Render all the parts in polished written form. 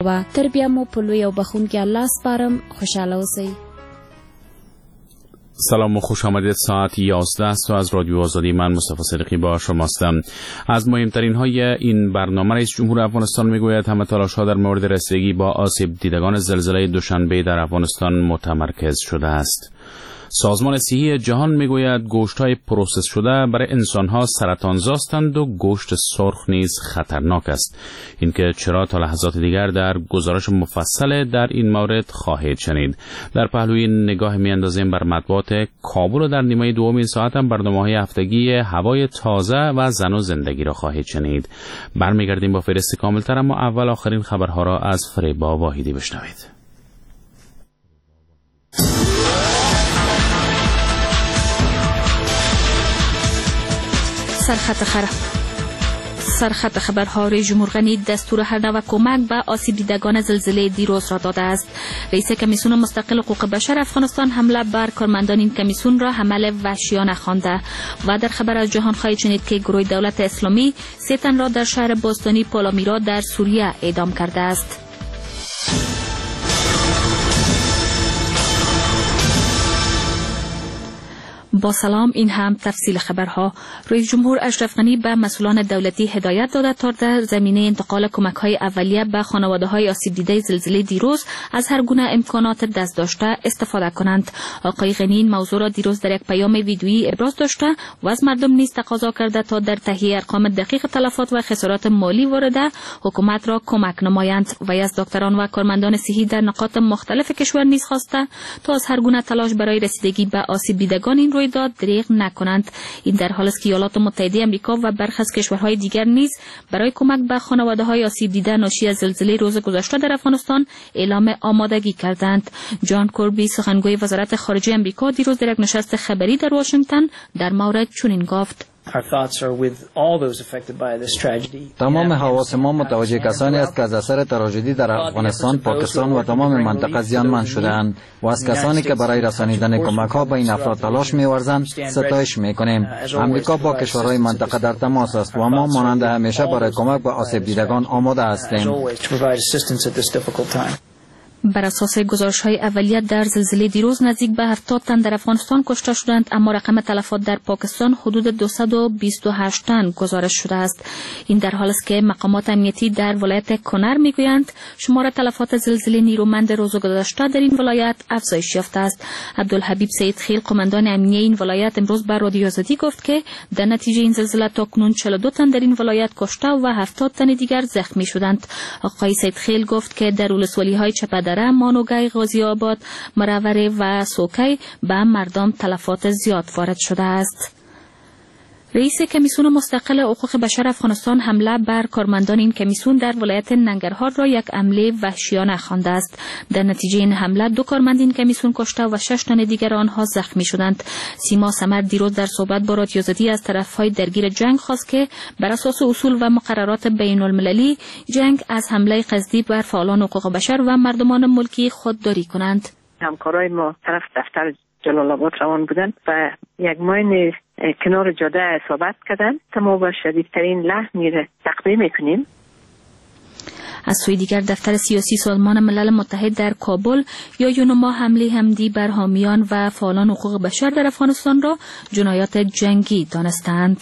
کوه. تر بیا مو په لوی او بخونکي الله سپارم. خوشاله اوسئ. سلام و خوش آمدید. ساعت 11 است و از رادیو آزادی من مصطفی صدیقی با شما هستم. از مهمترین های این برنامه رئیس جمهور افغانستان میگوید همه تلاش ها در مورد رسیدگی با آسیب دیدگان زلزله دوشنبه در افغانستان متمرکز شده است. سازمان صحی جهان میگوید گوشت‌های پروسس شده برای انسان‌ها سرطانزاستند و گوشت سرخ نیز خطرناک است. اینکه چرا تا لحظات دیگر در گزارش مفصل در این مورد خواهید شنید. در پهلوی نگاه میاندازیم بر مطبوعات کابل و در نیمه دوم این ساعت هم برنامه‌های هفتگی هوای تازه و زن و زندگی را خواهید شنید. برمیگردیم با فهرست کاملتر، اما اول آخرین خبرها را از فریبا واحدی بشنوید. سرخط خبرها. رئیس جمهور غنی دستور هر نوع کمک به آسیب دیدگان زلزله دیروز را داده است. رئیس کمیسیون مستقل حقوق بشر افغانستان حمله بر کارمندان این کمیسیون را حمله وحشیانه خوانده. و در خبر از جهان خواهید شنید که گروه دولت اسلامی 3 تن را در شهر باستانی پالامیرا در سوریه اعدام کرده است. با سلام، این هم تفصیل خبرها. رئیس جمهور اشرف غنی به مسئولان دولتی هدایت داده تا در زمینه انتقال کمک‌های اولیه به خانواده‌های آسیب دیده زلزله دیروز از هر گونه امکانات دست داشته استفاده کنند. آقای غنی این موضوع را دیروز در یک پیام ویدیویی ابراز داشته و از مردم نیز تقاضا کرده تا در تهیه ارقام دقیق تلفات و خسارات مالی وارده حکومت را کمک نمایند و از دکتران و کارمندان صحی در نقاط مختلف کشور نیز خواسته تا از هر گونه تلاش برای رسیدگی به آسیب دیدگان این رویداد دریغ نکنند. این در حالی است که ایالات متحده آمریکا و برخی از کشورهای دیگر نیز برای کمک به خانواده‌های آسیب دیده ناشی از زلزله روز گذشته در افغانستان اعلام آمادگی کردند. جان کوربی سخنگوی وزارت خارجه آمریکا دیروز در یک نشست خبری در واشنگتن در مورد چنین گفت: تمام حواس ما متوجه کسانی است که از اثر تراژدی در افغانستان، پاکستان و تمام منطقه زیانمند شده‌اند و از کسانی که برای رسانیدن کمک‌ها به این افراد تلاش می‌ورزند ستایش می‌کنیم. آمریکا با کشورهای منطقه در تماس است و ما مانند همیشه برای کمک به آسیب دیدگان آماده هستیم. بر اساس گزارش‌های اولیه در زلزله دیروز نزدیک به 70 تن در افغانستان کشته شدند، اما رقم تلفات در پاکستان حدود 228 تن گزارش شده است. این در حالی است که مقامات امنیتی در ولایت کنر میگویند شمار تلفات زلزله نیرومند روز گذشته در این ولایت افزایش یافته است. عبدالحبیب سید خیل، قماندان امنیه این ولایت، امروز بر رادیو آزادی گفت که در نتیجه این زلزله تاکنون 42 تن در این ولایت کشته و 70 تن دیگر زخمی شدند. آقای سید خیل گفت که در ولسوالی‌های چپدره، مانوگای، غازی آباد، مروره و سوکی به مردم تلفات زیاد وارد شده است. رئیس کمیسیون مستقل حقوق بشر افغانستان حمله بر کارمندان این کمیسیون در ولایت ننگرهار را یک حمله وحشیانه خوانده است. در نتیجه این حمله 2 کارمند این کمیسیون کشته و 6 تن دیگر آنها زخمی شدند. سیما سمر دیروز در صحبت با رادیو آزادی از طرف‌های درگیر جنگ خواست که بر اساس اصول و مقررات بین‌المللی جنگ از حمله قصدی بر فعالان حقوق بشر و مردمان ملکی خودداری کنند. همکارای ما طرف دفتر جلال آباد روان بودن و یک ماین کنار جاده اصابت کردن. ما با شدیدترین لحن تقدیم میکنیم. از سوی دیگر دفتر سیاسی سازمان ملل متحد در کابل یا یونما حمله همدی بر حامیان و فعالان حقوق بشر در افغانستان را جنایات جنگی دانستند.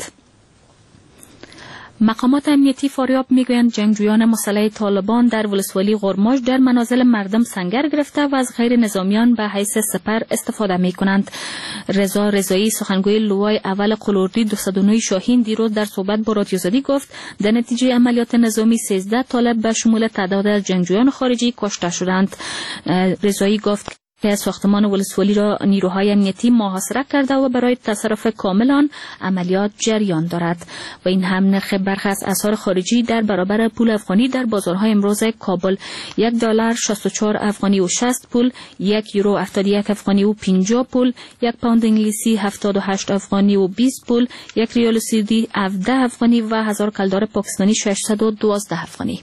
مقامات امنیتی فاریاب میگویند جنگجویان مسلح طالبان در ولسوالی قرماش در منازل مردم سنگر گرفته و از غیر نظامیان به حیث سپر استفاده میکنند. رضا رضایی، سخنگوی لوای اول قلوردی 209 شاهین، دیروز در صحبت با رادیو آزادی گفت در نتیجه عملیات نظامی 13 طالب به شمول تعداد از جنگجویان خارجی کشته شدند. رضایی گفت که ساختمان ولسوالی را نیروهای امنیتی محاصره کرده و برای تصرف کامل آن عملیات جریان دارد. و این هم نرخ برخی از اسعار خارجی در برابر پول افغانی در بازارهای امروز کابل: $1 64 افغانی و 60 پول، €1 71 افغانی و 50 پول، یک پوند انگلیسی 78 افغانی و 20 پول، یک ریال سعودی 17 افغانی و 1000 کلدار پاکستانی 612 افغانی.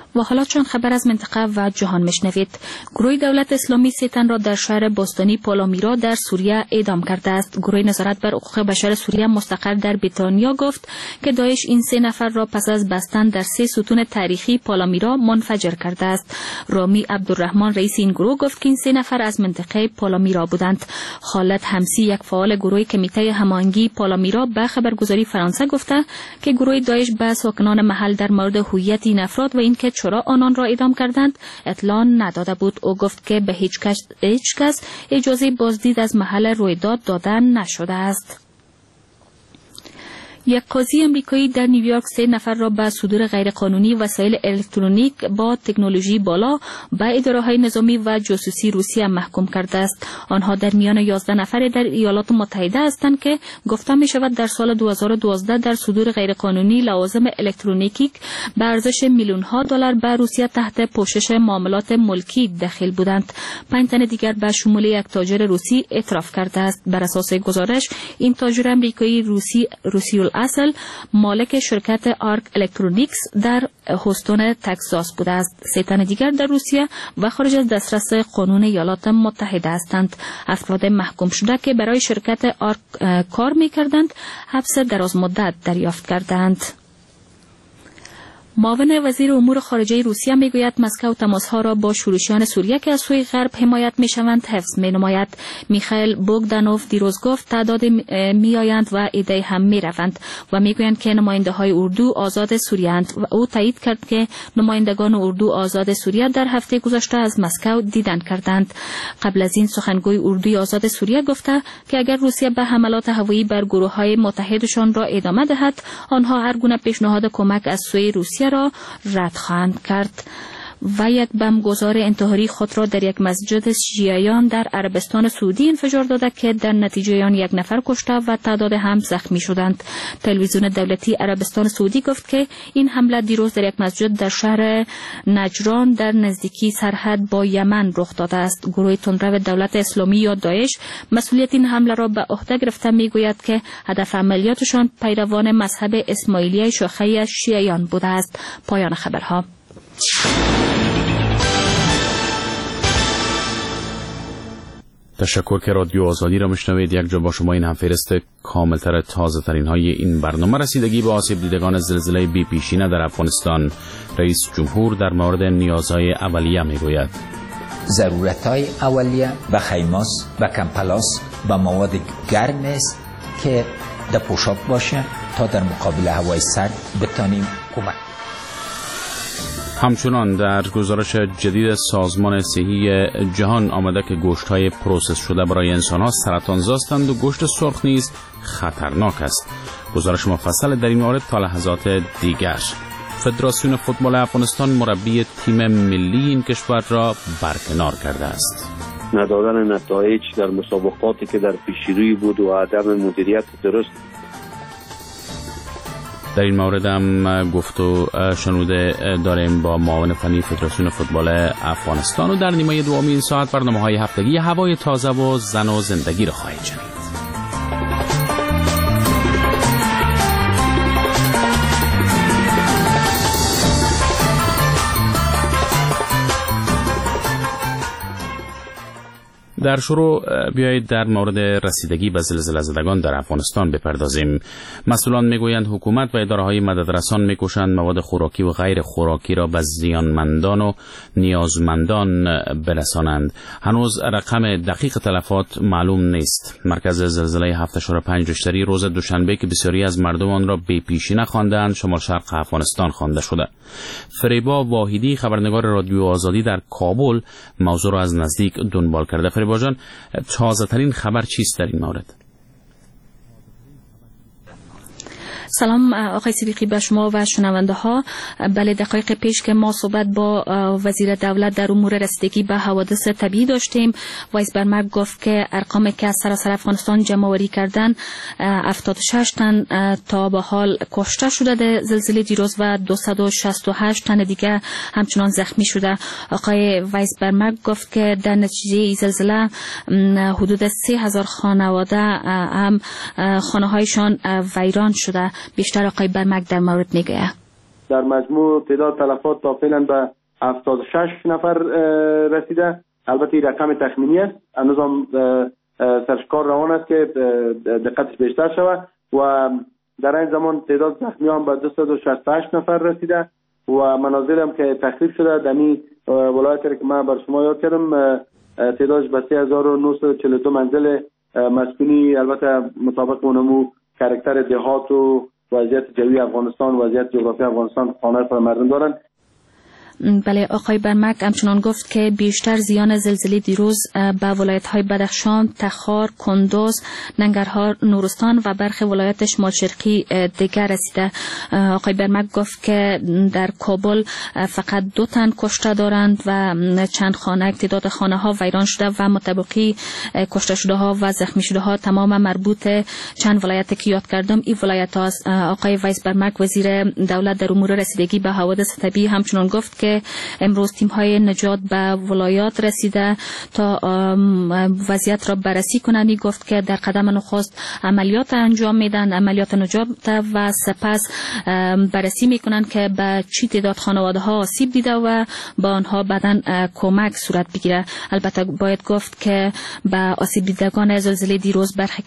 و حالا چون خبر از منطقه و جهان میشنوید. گروه دولت اسلامی 3 تن را در شهر باستانی پالامیرا در سوریه اعدام کرده است. گروه نظارت بر حقوق بشر سوریه مستقر در بریتانیا گفت که داعش این 3 نفر را پس از بستن در 3 ستون تاریخی پالامیرا منفجر کرده است. رامی عبدالرحمن رئیس این گروه گفت که این 3 نفر از منطقه پالامیرا بودند. خالد حمسی یک فعال گروه کمیته هماهنگی پالامیرا به خبرگزاری فرانسه گفته که گروه داعش به ساکنان محل در مورد هویت این افراد و اینکه چرا آنان را اعدام کردند اطلاع نداده بود. او گفت که به هیچ کس اجازه بازدید از محل رویداد داده نشده است. یک قاضی امریکایی در نیویورک 3 نفر را به صدور غیرقانونی وسایل الکترونیک با تکنولوژی بالا به اداره‌های نظامی و جاسوسی روسیه محکوم کرده است. آنها در میان 11 نفر در ایالات متحده هستند که گفته می شود در سال 2012 در صدور غیرقانونی لوازم الکترونیکی به ارزش میلیون‌ها دلار به روسیه تحت پوشش معاملات ملکی داخل بودند. 5 تن دیگر به شمول یک تاجر روسی اعتراف کرده است. بر اساس گزارش این تاجر امریکایی روسی اصل مالک شرکت آرک الکترونیکس در هوستون تگزاس بوده است. 3 تن دیگر در روسیه و خارج از دسترس قانون ایالات متحده هستند. افراد محکوم شده که برای شرکت آرک کار می‌کردند حبس دراز مدت دریافت کردند. معاون وزیر امور خارجه روسیه میگوید مسکو تماسها را با شورشیان سوریه که از سوی غرب حمایت میشوند حفظ مینماید. میخائیل بوگدانوف دیروز گفت تعداد میآیند و ایده هم میروند و میگویند که نماینده های اردو آزاد سوریه اند و او تایید کرد که نمایندگان اردو آزاد سوریه در هفته گذشته از مسکو دیدن کردند. قبل از این سخنگوی اردوی آزاد سوریه گفته که اگر روسیه به حملات هوایی بر گروه‌های متحدشان را ادامه دهد آنها هر گونه پیشنهاد کمک از سوی روسیه را رد خواهند کرد. و یک بمبگذار انتحاری خود را در یک مسجد شیعیان در عربستان سعودی انفجار داده که در نتیجه آن 1 نفر کشته و تعداد هم زخمی شدند. تلویزیون دولتی عربستان سعودی گفت که این حمله دیروز در یک مسجد در شهر نجران در نزدیکی سرحد با یمن رخ داده است. گروه تندرو دولت اسلامی یا داعش مسئولیت این حمله را به عهده گرفته میگوید که هدف عملیاتشان پیروان مذهب اسماعیلیه شاخه شیعیان بوده است. پایان خبرها. تشکر که رادیو آزادی را میشنوید. یک جا با شما این همفهرست کاملتر تازه ترین های این برنامه. رسیدگی به آسیب دیدگان زلزله بی پیشینه در افغانستان. رئیس جمهور در مورد نیازهای اولیه میگوید ضرورتهای اولیه و خیماس و کمپلاس و مواد گرم است که در پوشاک باشه تا در مقابل هوای سرد بتانیم کمک. همچنان در گزارش جدید سازمان صحی جهان آمده که گوشت‌های پروسس شده برای انسان‌ها سرطانزاستند و گوشت سرخ نیز خطرناک است. گزارش مفصل در این مورد تا لحظات دیگر. فدراسیون فوتبال افغانستان مربی تیم ملی این کشور را برکنار کرده است. ندادن نتایج در مسابقاتی که در پیشروی بود و عدم مدیریت درست. در این مورد هم گفت و شنوده داریم با معاون فنی فدراسیون فوتبال افغانستان و در نیمه دوم این ساعت برنامه‌های هفتگی هوای تازه و زن و زندگی را خواهید شنید. در شروع بیایید در مورد رسیدگی به زلزله زدگان در افغانستان بپردازیم. مسئولان میگویند حکومت و اداره‌های مددرسان میکوشند مواد خوراکی و غیر خوراکی را به زیانمندان و نیازمندان برسانند. هنوز رقم دقیق تلفات معلوم نیست. مرکز زلزله 7.5 ریشتری روز دوشنبه که بسیاری از مردم آن را بی پیشینه خواندند شمال شرق افغانستان خوانده شده. فریبا واحدی خبرنگار رادیو آزادی در کابل موضوع را از نزدیک دنبال کرده. فریبا جان، تازه ترین خبر چیست در این مورد؟ سلام آقای صدیقی به شما و شنونده ها. بله، دقایق پیش که ما صحبت با وزیر دولت در امور رسیدگی به حوادث طبیعی داشتیم، وایس برمرگ گفت که ارقامی که از سراسر افغانستان جمع آوری کردن 76 تن تا به حال کشته شده در زلزله دیروز و 268 تن دیگه همچنان زخمی شده. آقای وایس برمرگ گفت که در نتیجه این زلزله حدود 3000 خانواده هم خانه هایشان ویران شده. بیشتر آقای برمک در مورد میگه. در مجموع تعداد تلفات تا فعلا به 76 نفر رسیده. البته این رقم تخمینی است، هنوز هم سرشکار روان است که دقتش بیشتر شود و در این زمان تعداد زخمیان به 268 نفر رسیده و منازل هم که تخریب شده در این ولایت که من بر شما یاد کردم تعدادش به 3942 منزل مسکونی، البته مطابق اونمو کاراکتر دهات و وضعیت جوی افغانستان، وضعیت جغرافی افغانستان خانه پر مردم دارن. بله، آقای برمک همچنان گفت که بیشتر زیان زلزله دیروز به ولایت‌های بدخشان، تخار، کندوز، ننگرهار، نورستان و برخی ولایت شمال شرقی دیگر رسیده. آقای برمک گفت که در کابل فقط 2 تن کشته دارند و چند خانه، تعداد خانه ها ویران شده و مطابقی کشته شده ها و زخمی شده ها تمام مربوط چند ولایت که یاد کردم این ولایت هاست. آقای ویس برمک وزیر دولت در امور رسیدگی به حوادث طبیعی همچنان گفت که امروز تیم‌های نجات به ولایات رسیده تا وضعیت را بررسی کنند. گفت که در قدم نخست عملیات انجام میدن، عملیات نجات و سپس بررسی میکنند که به چی تعداد خانواده ها آسیب دیده و با آنها بعداً کمک صورت بگیره. البته باید گفت که به آسیب دیدگان زلزله دیروز برخی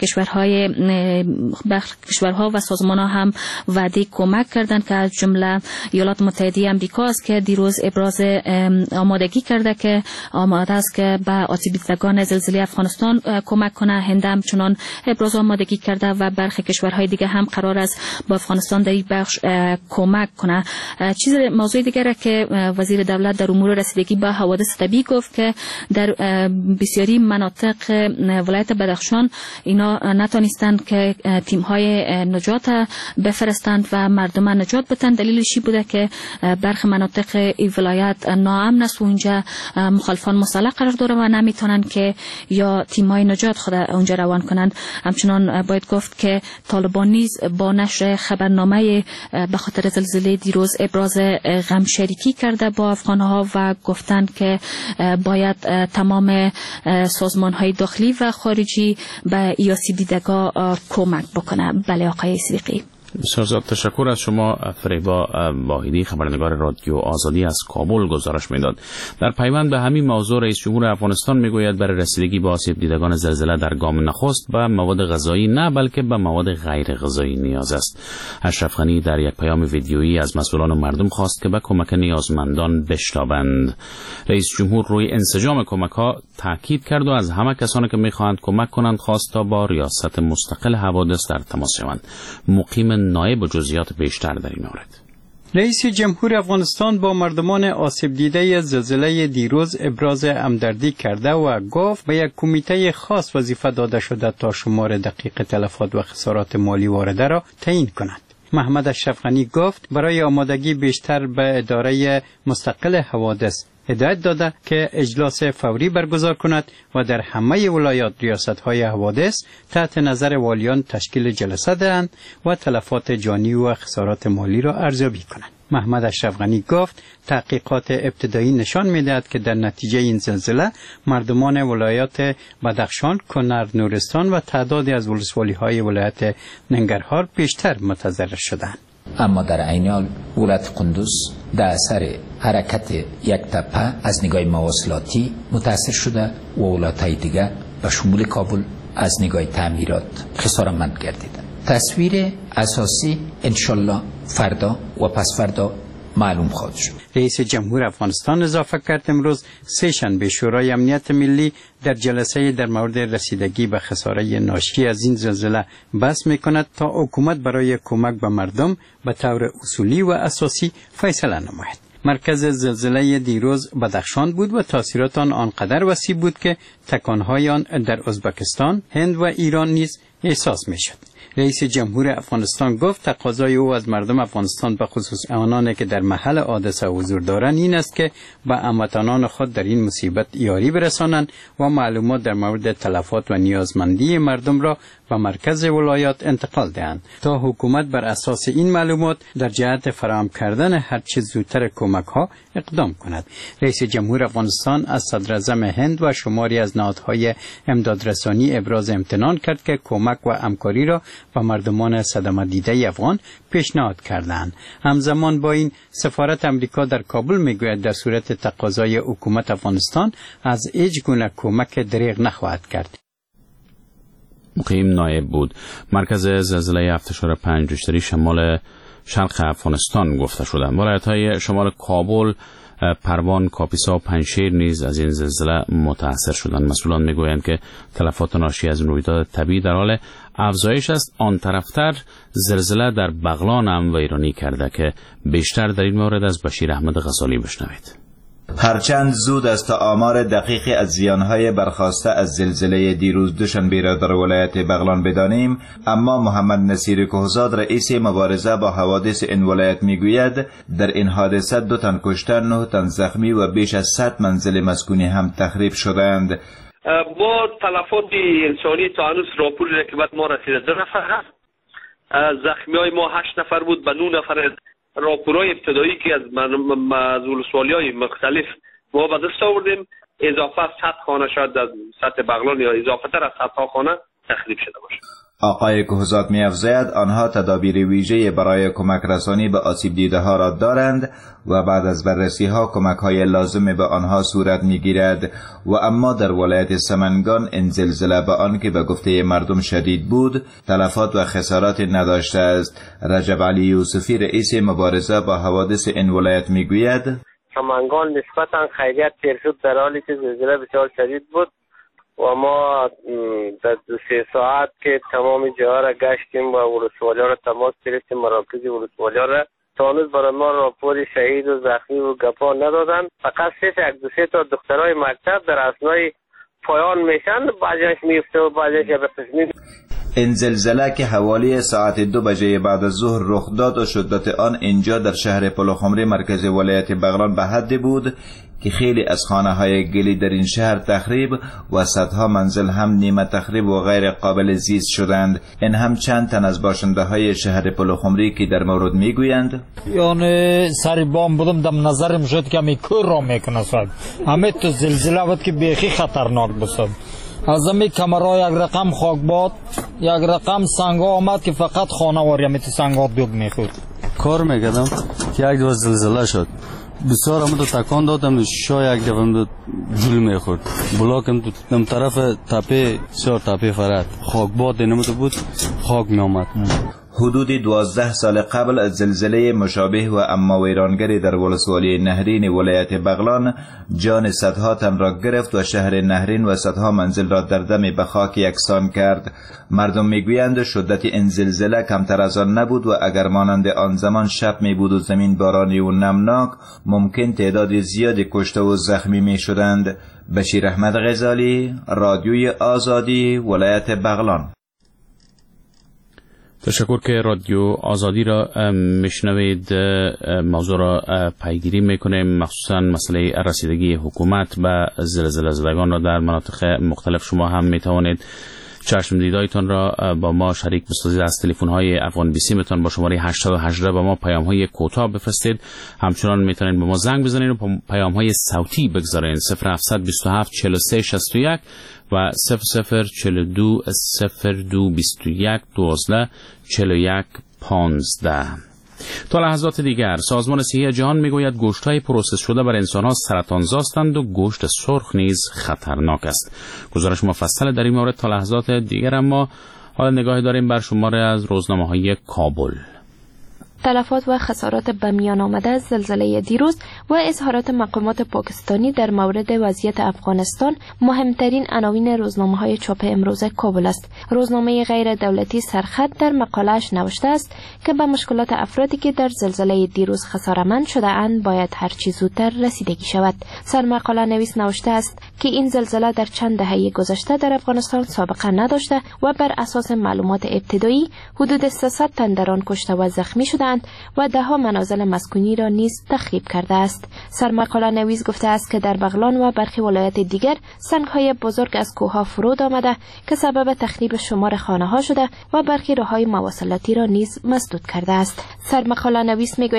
کشورها و سازمان‌ها هم وعده کمک کردند که از جمله ایالات متحده آمریکا است که دیروز ابراز آمادگی کرده که آماده است که به آسیب دیدگان زلزله افغانستان کمک کنه. هند همچنان ابراز آمادگی کرده و برخی کشورهای دیگه هم قرار است با افغانستان در این بخش کمک کنه. موضوع دیگری که وزیر دولت در امور رسیدگی به حوادث طبیعی گفت که در بسیاری مناطق ولایت بدخشان اینا نتونستند که تیم‌های نجات بفرستند و مردم نجات بدن. دلیلش بوده که برخی مناطق ولایت ناامن است و اونجا مخالفان مسلح قرار داره و نمیتونن که یا تیم‌های نجات خود اونجا روان کنند. همچنان باید گفت که طالبان نیز با نشر خبرنامه به خاطر زلزله دیروز ابراز غم شریکی کرده با افغان‌ها و گفتند که باید تمام سازمان‌های داخلی و خارجی به آسیب دیدگان کمک بکنه. بله آقای صدیقی. بسیار زیاد تشکر از شما. فریبا واحدی خبرنگار رادیو آزادی از کابل گزارش میداد. در پیوند به همین موضوع رئیس جمهور افغانستان میگوید برای رسیدگی به آسیب دیدگان زلزله در گام نخست به مواد غذایی نه بلکه به مواد غیر غذایی نیاز است. اشرف غنی در یک پیام ویدیویی از مسئولان و مردم خواست که به کمک نیازمندان بشتابند. رئیس جمهور روی انسجام کمک ها تاکید کرد و از همه کسانی که میخواهند کمک کنند خواست تا با ریاست مستقل حوادث در تماس شوند. مقیم نایب و جزئیات بیشتر در این مورد. رئیس جمهور افغانستان با مردمان آسیب دیده زلزله دیروز ابراز همدردی کرده و گفت به یک کمیته خاص وظیفه داده شده تا شمار دقیق تلفات و خسارات مالی وارده را تعیین کند. محمد اشرف غنی گفت برای آمادگی بیشتر به اداره مستقل حوادث هدایت داده که اجلاس فوری برگزار کند و در همه ولایات ریاست‌های حوادث تحت نظر والیان تشکیل جلسه دهند و تلفات جانی و خسارات مالی را ارزیابی کنند. محمد اشرف غنی گفت تحقیقات ابتدایی نشان می‌دهد که در نتیجه این زلزله مردمان ولایات بدخشان، کنر، نورستان و تعدادی از ولسوالی‌های ولایت ننگرهار بیشتر متضرر شدند. اما در عین حال ولایت قندوز در اثر حرکت یک تپه از نگاه مواصلاتی متاثر شده و ولایت‌های دیگر به شمول کابل از نگاه تعمیرات خسارتمند گردیدند. تصویر اساسی انشالله فردا و پس فردا معلوم خواهد شد. رئیس جمهور افغانستان اضافه کرد امروز سه‌شنبه شورای امنیت ملی در جلسه در مورد رسیدگی به خساره ناشی از این زلزله بحث می‌کند تا حکومت برای کمک به مردم به طور اصولی و اساسی فیصله نماید. مرکز زلزله دیروز بدخشان بود و تاثیرات آنقدر وسیع بود که تکان‌های آن در ازبکستان، هند و ایران نیز احساس می‌شد. رئیس جمهور افغانستان گفت تقاضای او از مردم افغانستان به خصوص آنانی که در محل حادثه حضور دارند این است که به هموطنان خود در این مصیبت یاری برسانند و معلومات در مورد تلفات و نیازمندی مردم را به مرکز ولایات انتقال دهند تا حکومت بر اساس این معلومات در جهت فراهم کردن هر چه زودتر کمک ها اقدام کند. رئیس جمهور افغانستان از صدر اعظم هند و شماری از نهادهای امدادرسانی ابراز امتنان کرد که کمک و همکاری را و مردمان صدمه دیده افغان پیشنهاد کردند. همزمان با این سفارت امریکا در کابل میگوید در صورت تقاضای حکومت افغانستان از هیچ گونه کمک دریغ نخواهد کرد. مقیم نایب بود. مرکز زلزله 7.5 ریشتری شمال شرق افغانستان گفته شدند. ولایت‌های شمال کابل، پروان، کاپیسا و پنجشیر نیز از این زلزله متاثر شدند. مسئولان میگویند که تلفات ناشی از رویداد طبیعی در حال افزایش است. آن طرفتر زلزله در بغلان هم ویرانی کرده که بیشتر در این مورد از بشیر احمد غزالی بشنوید. هرچند زود است تا آمار دقیقی از زیانهای برخاسته از زلزله دیروز دوشنبه را در ولایت بغلان بدانیم، اما محمد نصیر کهزاد رئیس مبارزه با حوادث این ولایت میگوید در این حادثه 2 تن کشته، 9 تن زخمی و بیش از 100 منزل مسکونی هم تخریب شدند. با تلفات انسانی تا هنوز راپور رکبت ما رسیده 2 نفر هست. زخمی ما 8 نفر بود، به 9 نفر راپورهای ابتدایی که از ولسوالی‌های مختلف ما به دست آوردیم. اضافه 100 خانه شاید در سطح بغلان یا اضافه تر از 100 خانه تخریب شده باشه. آقای کهزاد می‌افزاید آنها تدابیر ویژه برای کمک رسانی به آسیب دیده ها را دارند و بعد از بررسی ها کمک های لازم به آنها صورت می‌گیرد. و اما در ولایت سمنگان این زلزله به آن که به گفته مردم شدید بود تلفات و خسارات نداشته است. رجب علی یوسفی رئیس مبارزه با حوادث این ولایت میگوید سمنگان نسبتاً خیریت تیر شد در حالی که زلزله بسیار شدید بود و ما در 2-3 ساعت که تمام جاها را گشتیم و ولسوالی‌ها را تماس گرفتیم، مراکز ولسوالی‌ها را تا هنوز برای ما راپور شهید و زخمی و گپا ندادن. فقط 1-2 تا دخترای مکتب در اثنای پایان میشن، بعضیش میفته و بعضیش به قسمی. این زلزله که حوالی ساعت 2 بجه بعد از ظهر رخ داد و شدت آن اینجا در شهر پلوخمری مرکز ولایت بغلان به حدی بود که خیلی از خانه‌های گلی در این شهر تخریب و صدها منزل هم نیمه تخریب و غیر قابل زیست شدند. این هم چند تن از باشنده‌های شهر پلوخمری که در مورد میگویند یعنی سر بام بودم دم نظرم شد که می کور را میکنه صاحب. همه تو زلزله بود که بیخی خطرناک بود. از امی کمرها یک رقم خاک باد، یک رقم سنگا آمد که فقط خانه واری همیتی سنگا دوگ میخود. کار میکردم که 1-2 زلزله شد، بسیار هم تو تکان دادم، شاید 1 دفعه جلو میخورد، بلاکم تو دم طرف تپه 4 تپه فرد خاک باد نموده بود، خاک میامد. حدود 12 سال قبل از زلزله مشابه و اما ویرانگری در ولسوالی نهرین ولایت بغلان جان صدها تن را گرفت و شهر نهرین و صدها منزل را در دم به خاک یکسان کرد. مردم میگویند شدت این زلزله کمتر از آن نبود و اگر مانند آن زمان شب می بود و زمین بارانی و نمناک ممکن تعداد زیادی کشته و زخمی می شدند. بشیر احمد غزالی، رادیوی آزادی، ولایت بغلان. تشکر که رادیو آزادی را میشنوید. موضوع را پیگیری میکنیم، مخصوصا مسئله رسیدگی حکومت به زلزله زدگان را در مناطق مختلف. شما هم میتوانید چشم دیدایتان را با ما شریک بسازید. از تلفن‌های افغان بیسی میتونید با شماره 818 با ما پیام‌های کوتاه بفرستید. همچنان میتونید با ما زنگ بزنید و پیام‌های صوتی بگذارید 0727 43 61 و 0042 02 21 12 41 15. تا لحظات دیگر سازمان صحی جهان میگوید گوشت‌های پروسس شده بر انسان‌ها سرطان‌زاستند و گوشت سرخ نیز خطرناک است. گزارش مفصل در این مورد تا لحظات دیگر، اما حالا نگاهی داریم بر شماره از روزنامه‌های کابل. تلفات و خسارات به میان آمده از زلزله دیروز و اظهارات مقامات پاکستانی در مورد وضعیت افغانستان مهمترین عناوین روزنامه‌های چاپ امروز کابل است. روزنامه غیر دولتی سرخط در مقاله‌اش نوشته است که به مشکلات افرادی که در زلزله دیروز خساره‌مند شده اند باید هر چه زودتر رسیدگی شود. سرمقاله نویس نوشته است که این زلزله در چند دهه گذشته در افغانستان سابقه نداشته و بر اساس معلومات ابتدایی حدود 300 تن در آن کشته و زخمی شده و دهها منازل مسکونی را نیز تخریب کرده است. سرمقاله نویس گفته است که در بغلان و برخی ولایات دیگر سنگ‌های بزرگ از کوه‌ها فرود آمده که سبب تخریب شمار خانه‌ها شده و برخی راه‌های مواصلاتی را نیز مسدود کرده است. سرمقاله نویس می‌گوید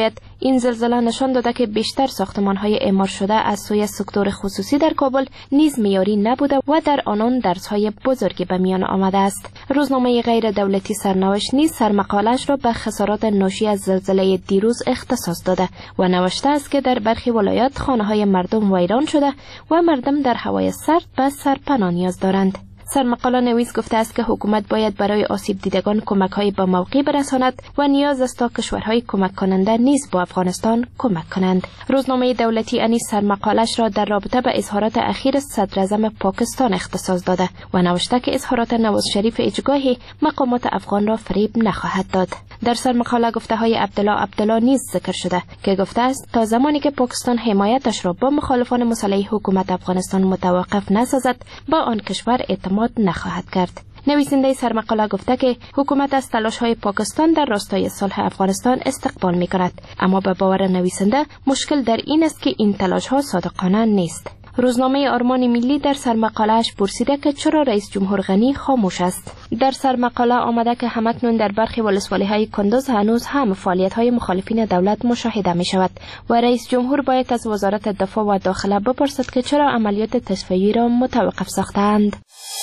این زلزله نشان داده که بیشتر ساختمان‌های اعمار شده از سوی سکتور خصوصی در کابل نیز معیاری نبوده و در آنان درس‌های بزرگی به میان آمده است. روزنامه غیر دولتی سرنوشت نیز سرمقاله‌اش را به خسارات ناشی از زلزله دیروز اختصاص داده و نوشته است که در برخی ولایات خانه‌های مردم ویران شده و مردم در هوای سرد به سرپناه نیاز دارند. سرمقاله نویس گفته است که حکومت باید برای آسیب دیدگان کمک‌های به موقع برساند و نیاز است تا کشورهای کمک کننده نیز با افغانستان کمک کنند. روزنامه دولتی انیس سرمقاله‌اش را در رابطه به اظهارات اخیر صدر اعظم پاکستان اختصاص داده و نوشته که اظهارات نواز شریف هیچگاهی مقامات افغان را فریب نخواهد داد. در سرمقاله گفته‌های عبدالله نیز ذکر شده که گفته است تا زمانی که پاکستان حمایتش را با مخالفان مسلح حکومت افغانستان متوقف نسازد با آن کشور اعتماد نخواهد کرد. نویسنده سرمقاله گفته که حکومت از تلاش‌های پاکستان در راستای صلح افغانستان استقبال می‌کند، اما به باور نویسنده مشکل در این است که این تلاش‌ها صادقانه نیست. روزنامه آرمان ملی در سرمقاله‌اش پرسیده که چرا رئیس جمهور غنی خاموش است. در سرمقاله آمده که همکنون در برخی ولسوالی‌های کندوز هنوز هم فعالیت‌های مخالفین دولت مشاهده می‌شود و رئیس جمهور باید از وزارت دفاع و داخله بپرسد که چرا عملیات تصفیه‌ای را متوقف ساختند.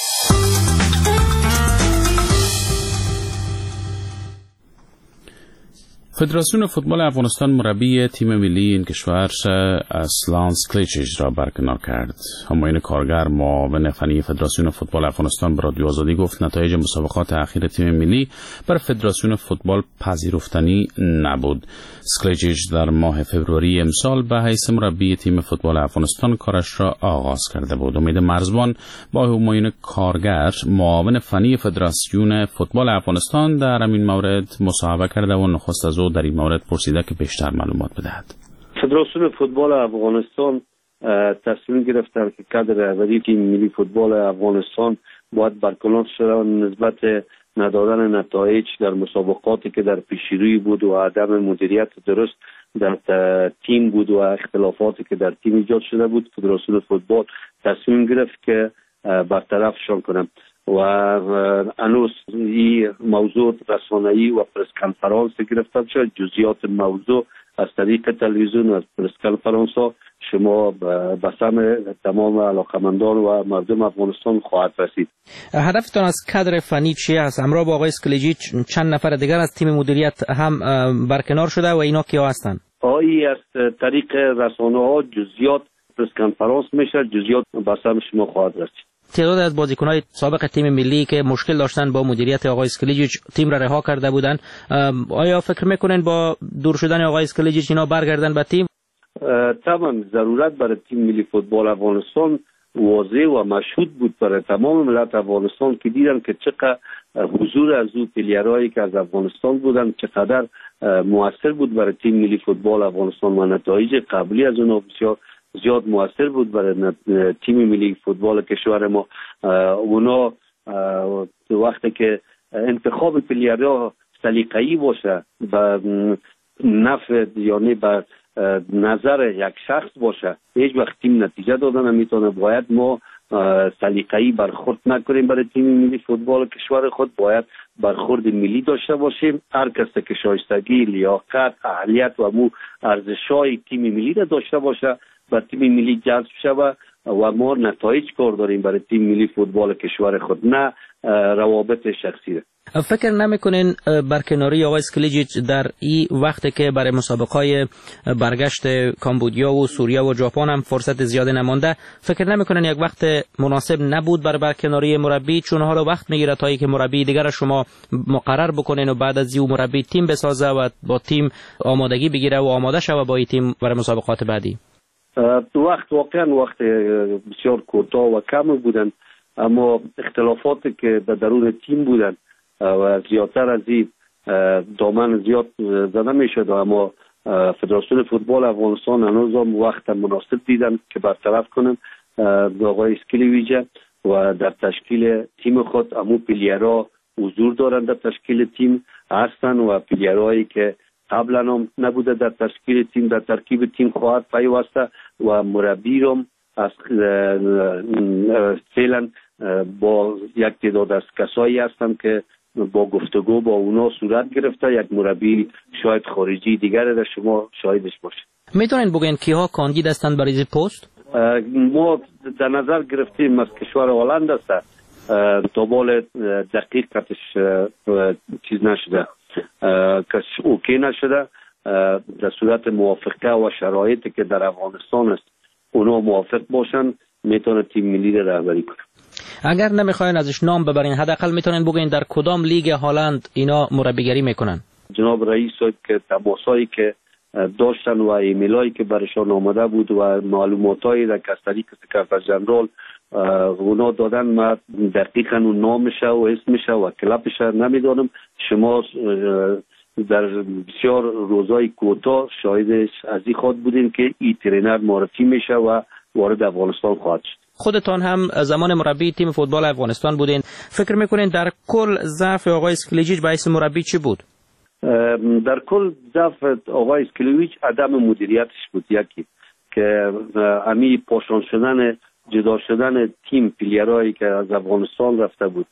فدراسیون فوتبال افغانستان مربی تیم ملی این کشور اسلان سکلیچیچ را برکنار کرد. همایون کارگر معاون فنی فدراسیون فوتبال افغانستان به رادیو آزادی گفت نتایج مسابقات اخیر تیم ملی بر فدراسیون فوتبال پذیرفتنی نبود. سکلیچیچ در ماه فوریه امسال به حیث مربی تیم فوتبال افغانستان کارش را آغاز کرده بود. امید مرزبان با همایون کارگر معاون فنی فدراسیون فوتبال افغانستان در این مورد مصاحبه کرده و نخست از در این مورد پرسیده که بیشتر معلومات بدهد. فدراسیون فوتبال افغانستان تصمیم گرفتن که کادر اولی تیم ملی فوتبال افغانستان باید برکنار شود نسبت ندادن نتایج در مسابقاتی که در پیشروی بود و عدم مدیریت درست در تیم بود و اختلافاتی که در تیم ایجاد شده بود. فدراسیون فوتبال تصمیم گرفت که برطرفشان کنند و هنوز این موضوع رسانه‌ای و پرس کنفرانس گرفته شد. جزئیات موضوع از طریق تلویزیون و از پرس کنفرانس ها شما به سمع تمام علاقمندان و مردم افغانستان خواهد رسید. هدفتان از کادر فنی چی است؟ همراه با آقای سکلیچیچ چند نفر دیگر از تیم مدیریت هم برکنار شده و اینا کیا هستند؟ آیی از طریق رسانه ها جزئیات پرس کنفرانس میشه، جزئیات به سمع شما خواهد رسید. تعداد از بازیکن‌های سابق تیم ملی که مشکل داشتن با مدیریت آقای سکلیچیچ تیم را رها کرده بودند، آیا فکر میکنین با دور شدن آقای سکلیچیچ اینا برگردن به تیم؟ تمام ضرورت برای تیم ملی فوتبال افغانستان واضح و مشهود بود برای تمام ملت افغانستان که دیدن که چقدر حضور از او پلیرایی که از افغانستان بودن چقدر موثر بود برای تیم ملی فوتبال افغانستان و نتایج قبلی از اونها بسیار زیاد موثر بود برای تیم ملی فوتبال کشور ما. اونا وقتی که انتخاب پلیرها سلیقه‌ای باشه به نفع یعنی به نظر یک شخص باشه هیچ وقت تیم نتیجه دادن نمیتونه. باید ما سلیقه‌ای برخورد نکنیم برای تیم ملی فوتبال کشور خود، باید برخورد ملی داشته باشیم. هر کسی که شایستگی، لیاقت، اهلیت و مو ارزش‌های تیم ملی را داشته باشه به تیم ملی جذب شود و ما نتایج کار داریم برای تیم ملی فوتبال کشور خود، نه روابط شخصی. فکر نمیکنین برکناری آقای سکلیچیچ در این وقتی که برای مسابقات برگشت کامبودیا و سوریه و ژاپن هم فرصت زیادی نمانده، فکر نمیکنین یک وقت مناسب نبود برای برکناری مربی؟ چون حالا وقت میگیره تا اینکه مربی دیگر شما مقرر بکنین و بعد از این مربی تیم بسازه و با تیم آمادگی بگیره و آماده شوه با این تیم برای مسابقات بعدی. واقعا وقت بسیار کوتاه و کم بودن، اما اختلافاتی که در درون تیم بودن و زیادتر از این دامن زیاد زده می شد، اما فدراسیون فوتبال افغانستان هنوز هم وقت مناسب دیدن که برطرف کنن آقای سکلیچیچ و در تشکیل تیم خود امو پلیرها حضور دارند در تشکیل تیم هستن و پلیرهایی که قبلا هم نبوده در تشکیل تیم در ترکیب تیم خواهد پیوسته و مربی رو از فعلا با یک تعداد از کسایی هستند که با گفتگو با اونا صورت گرفته. یک مربی شاید خارجی دیگر در شما شاهدش باشید. میتونین بگین کیها کاندید هستند برای این پست؟ ما در نظر گرفتیم از کشور هلند است. تا بال دقیقتش چیز نشده، که اوکی نشده. در صورت موافقه و شرایطی که در افغانستان است اونا موافق باشن میتونه تیم ملی را رهبری کنه. اگر نمیخواین ازش نام ببرین، حداقل میتونین بگین در کدام لیگ هلند اینا مربیگری میکنن؟ جناب رئیس که تماسایی که داشتن و ایمیلایی که برشان آمده بود و معلوماتایی در کستری سکرتر جنرال اونا دادن، ما دقیقاً اون نامشه و اسمشه و کلپشه نمیدانم. شما در بسیار روزای کوتاه شاهدش از این خود بودین که این ترینر معرفی میشه و وارد افغانستان خواهد شد. خودتان هم زمان مربی تیم فوتبال افغانستان بودین. فکر میکنین در کل ضعف آقای اسکلیجیچ باعث مربی چی بود؟ در کل ضعف آقای اسکلیجیچ عدم مدیریتش بود. یکی که امی پاشان شدن، جدا شدن تیم پلیرایی که از افغانستان رفته بود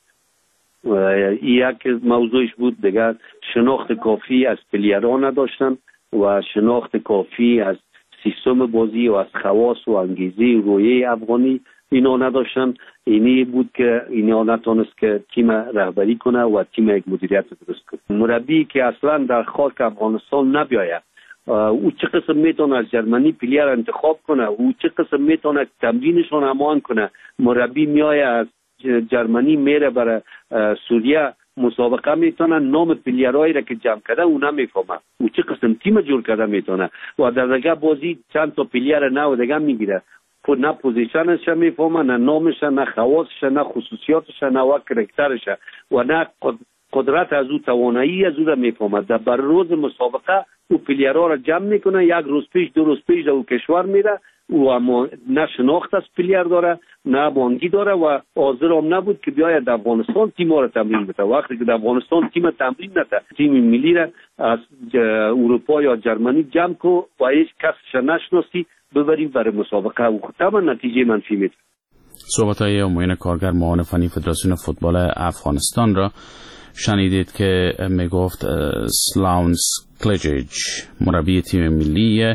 یک موضوعش بود. دیگر شناخت کافی از پلیرها نداشتن و شناخت کافی از سیستم بازی و از خواص و انگیزه رویه افغانی اینا نداشتن. اینی بود که اینا نتونست که تیم رهبری کنه و تیم یک مدیریت درست کنه. مربی که اصلا در خاک افغانستان نبیاید، او چه قسم میتونه از جرمنی پلیر انتخاب کنه، او چه قسم میتونه تمرینشون امان کنه. مربی میایه از جرمنی میره برای سوریه مسابقه میتونه، نام پلیرایی را که جمع کرده او نمیفهمه، او چه قسم تیم جور کرده میتونه و در دیگه بازی چند تا پلیر نو دیگه میگیره، نه پوزیشنش میفهمه، نه نامش، نه خواصش، نه خصوصیاتش، نه کاراکترش و نه قدرت از او، توانایی از او را میفهمه. در بر روز مسابقه او پلیرها را جمع میکنه، یک روز پیش دو روز پیش او کشور میره، او اما نه شناخت از پلیر داره نه بانگی داره و حاضر هم نبود که بیاید در افغانستان تیم را تمرین بده. وقتی که در افغانستان تیم تمرین نده، تیم ملی را از اروپا یا جرمنی جمع کو و هیچ کسش نشناسی ببریم برای مسابقه و طبعا نتیجه منفی میده. صحبت‌های معین کارگر معاون فنی فدراسیون فوتبال افغانستان را شنیدید که میگفت سلاون اسکلیجیچ مربی تیم ملی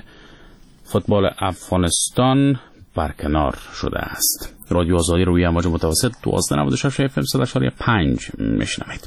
فوتبال افغانستان برکنار شده است. رادیو آزادی روی امواج متوسط 1296 FM 100.5 میشنوید.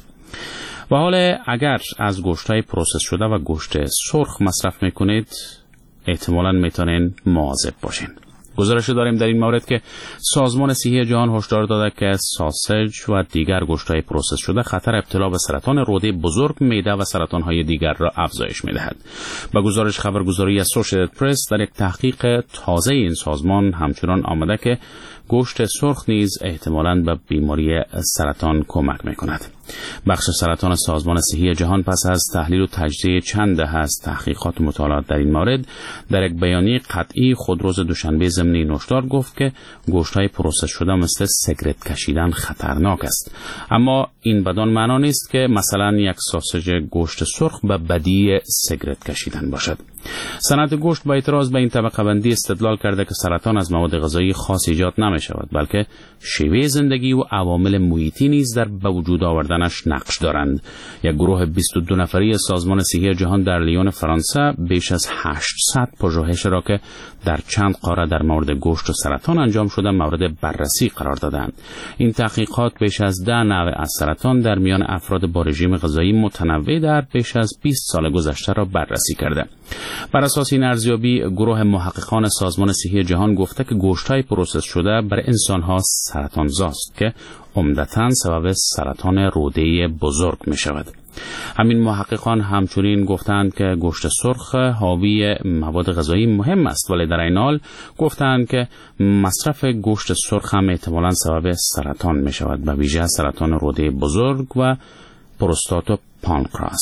و حالا اگر از گوشت‌های پروسس شده و گوشت سرخ مصرف میکنید احتمالاً میتونین مواظب باشین. گزارش داریم در این مورد که سازمان صحی جهان هشدار داده که ساسج و دیگر گوشت‌های پروسس شده خطر ابتلا به سرطان روده بزرگ، معده و سرطان‌های دیگر را افزایش می‌دهد. با گزارش خبرگزاری اسوسییتد پرس در یک تحقیق تازه این سازمان همچنان آمده که گوشت سرخ نیز احتمالاً به بیماری سرطان کمک می‌کند. بخش سرطان سازمان صحی جهان پس از تحلیل و تجزیه چند دهه از تحقیقات مطالعات در این مورد در یک بیانیه قطعی خود روز دوشنبه ضمنی نوشتار گفت که گوشت‌های پروسس شده مثل سیگرت کشیدن خطرناک است. اما این بدان معنا نیست که مثلا یک ساسج گوشت سرخ به بدی سیگرت کشیدن باشد. صنعت گوشت با اعتراض به این طبقه بندی استدلال کرده که سرطان از مواد غذایی خاص ایجاد نمی شود، بلکه شیوه زندگی و عوامل محیطی نیز در به وجود آوردنش نقش دارند. یک گروه 22 نفری سازمان صحی جهان در لیون فرانسه بیش از 800 پژوهش را که در چند قاره در مورد گوشت و سرطان انجام شده مورد بررسی قرار دادند. این تحقیقات بیش از 10 نوع از سرطان در میان افراد با رژیم غذایی متنوع در بیش از 20 سال گذشته را بررسی کرده. بر اساس این ارزیابی گروه محققان سازمان صحی جهان گفته که گوشت‌های پروسس شده برای انسان‌ها سرطانزاست که عمدتاً سبب سرطان روده بزرگ می‌شود. همین محققان همچنین گفتند که گوشت سرخ حاوی مواد غذایی مهم است، ولی در این حال گفتند که مصرف گوشت سرخ هم احتمالاً سبب سرطان می‌شود، به ویژه سرطان روده بزرگ و پروستات و پانکراس.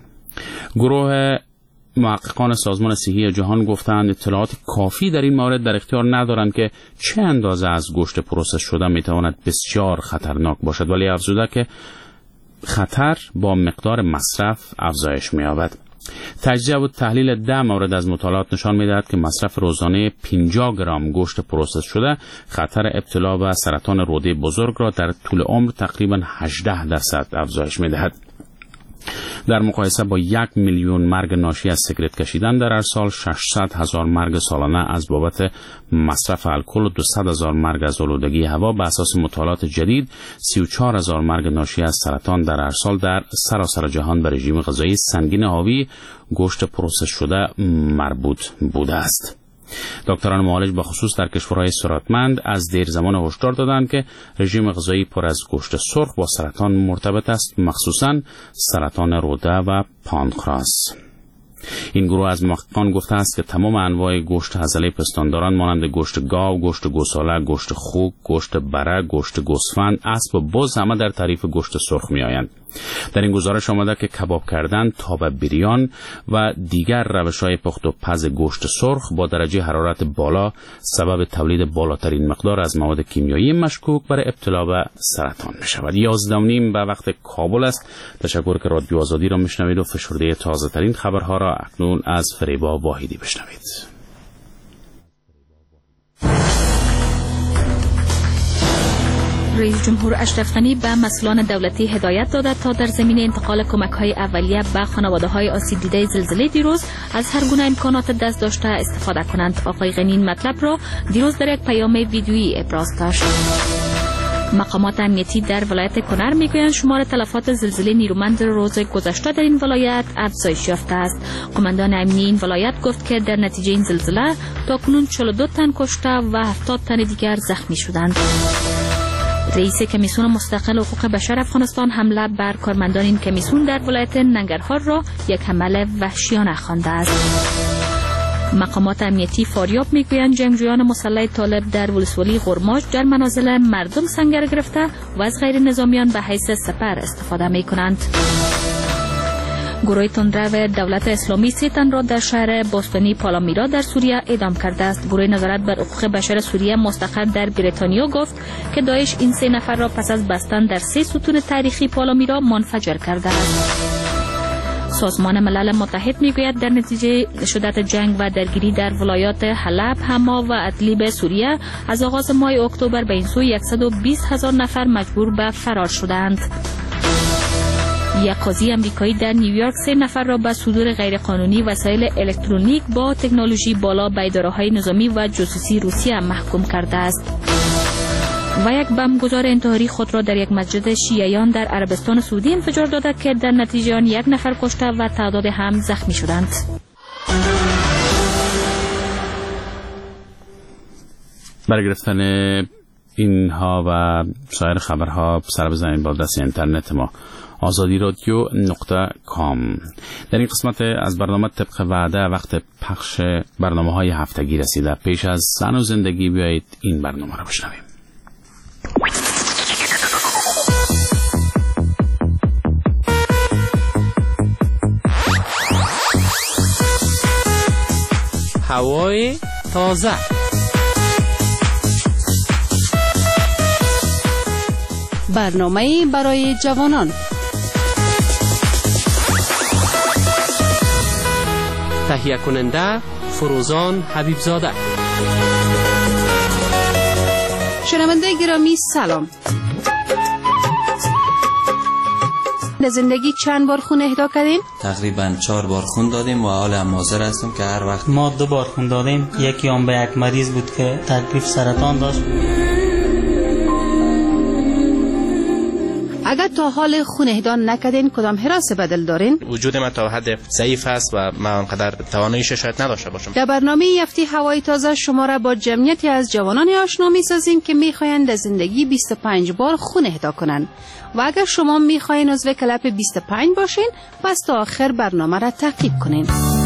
گروه محققان سازمان صحی جهان گفتند اطلاعات کافی در این مورد در اختیار ندارند که چه اندازه از گوشت پروسس شده میتواند بسیار خطرناک باشد، ولی افزوده که خطر با مقدار مصرف افزایش می‌یابد. تجزیه و تحلیل 10 مورد از مطالعات نشان می‌دهد که مصرف روزانه 50 گرم گوشت پروسس شده خطر ابتلا به سرطان روده بزرگ را در طول عمر تقریباً 18% افزایش می‌دهد. در مقایسه با 1 میلیون مرگ ناشی از سیگارت کشیدن در هر سال، 600,000 مرگ سالانه از بابت مصرف الکل و 200,000 مرگ از آلودگی هوا به اساس مطالعات جدید، 34,000 مرگ ناشی از سرطان در هر سال در سراسر جهان به رژیم غذایی سنگین حاوی گوشت پروسس شده مربوط بوده است. دکتران معالج به خصوص در کشورهای ثروتمند از دیر زمان هشدار دادند که رژیم غذایی پر از گوشت سرخ با سرطان مرتبط است، مخصوصا سرطان روده و پانکراس. این گروه از محققان گفته است که تمام انواع گوشت هضله پستانداران مانند گوشت گاو، گوشت گوساله، گوشت خوک، گوشت بره، گوشت گوسفند، اسب و بز همه در تعریف گوشت سرخ میآیند. در این گزارش آمده که کباب کردن، تاب بریان و دیگر روش‌های پخت و پز گوشت سرخ با درجه حرارت بالا سبب تولید بالاترین مقدار از مواد کیمیایی مشکوک برای ابتلا به سرطان می‌شود. 11:30 به وقت کابل است. تشکر که رادیو آزادی را میشنوید و فشرده تازه ترین خبرها را اکنون از فریبا واحدی بشنوید. رئیس جمهور اشرف غنی به مسئولان دولتی هدایت داده تا در زمینه انتقال کمک‌های اولیه به خانواده‌های آسیب دیده زلزله دیروز از هر گونه امکانات دست داشته استفاده کنند. آقای غنی این مطلب را دیروز در یک پیام ویدیویی ابراز داشت. مقامات امنیتی در ولایت کنر میگویند شمار تلفات زلزله نیرومند روز گذشته در این ولایت افزایش یافته است. قماندان امنیتی این ولایت گفت که در نتیجه این زلزله تاکنون 42 تن کشته و 70 تن دیگر زخمی شدند. رئیس کمیسیون مستقل حقوق بشر افغانستان حمله بر کارمندان این کمیسیون در ولایت ننگرهار را یک حمله وحشیانه خوانده است. مقامات امنیتی فاریاب میگویند جنگجویان مسلح طالب در ولسوالی غرماج در منازل مردم سنگر گرفته و از غیر نظامیان به حیث سپر استفاده میکنند. گروه تندرو دولت اسلامی 3 تن را در شهر باستانی پالامیرا در سوریه اعدام کرده است. گروه نظارت بر حقوق بشر سوریه مستقر در بریتانیا گفت که داعش این 3 نفر را پس از بستن در 3 ستون تاریخی پالامیرا منفجر کرده است. سازمان ملل متحد میگوید در نتیجه شدت جنگ و درگیری در ولایات حلب، حما و ادلیب سوریه از آغاز ماه اکتبر به این سو 120,000 نفر مجبور به فرار شدند. یک قاضی امریکایی در نیویورک 3 نفر را به صدور غیرقانونی وسایل الکترونیک با تکنولوژی بالا به اداره‌های نظامی و جاسوسی روسیه محکوم کرده است. و یک بمبگذار انتحاری خود را در یک مسجد شیعیان در عربستان سعودی انفجار داده که در نتیجه آن 1 نفر کشته و تعداد هم زخمی شدند. برای گرفتن اینها و سایر خبرها سر بزنید با آدرس اینترنت ما azadi.radio.com. در این قسمت از برنامه طبق وعده وقت پخش برنامه‌های هفتگی رسیده. پیش از زن و زندگی بیایید این برنامه را بشنویم. هوای تازه. برنامه برای جوانان. تهیه کننده فروزان حبیبزاده. شنونده گرامی سلام. در زندگی چند بار خون اهدا کردین؟ تقریبا 4 بار خون دادیم و حال هم حاضر هستم که هر وقت. ما 2 بار خون دادیم. یکی هم به یک مریض بود که تکلیف سرطان داشت. اگر تا حال خون اهدا نکردین کدام حراس بدل دارین؟ وجود من تا حد ضعیف است و من آنقدر تواناییش شاید نداشته باشم. در برنامه هفته هوای تازه شما را با جمعیتی از جوانان آشنا می‌سازیم که می‌خواهند در زندگی 25 بار خون اهدا کنند و اگر شما می‌خواهید عضو کلب 25 باشین پس تا آخر برنامه را تعقیب کنین.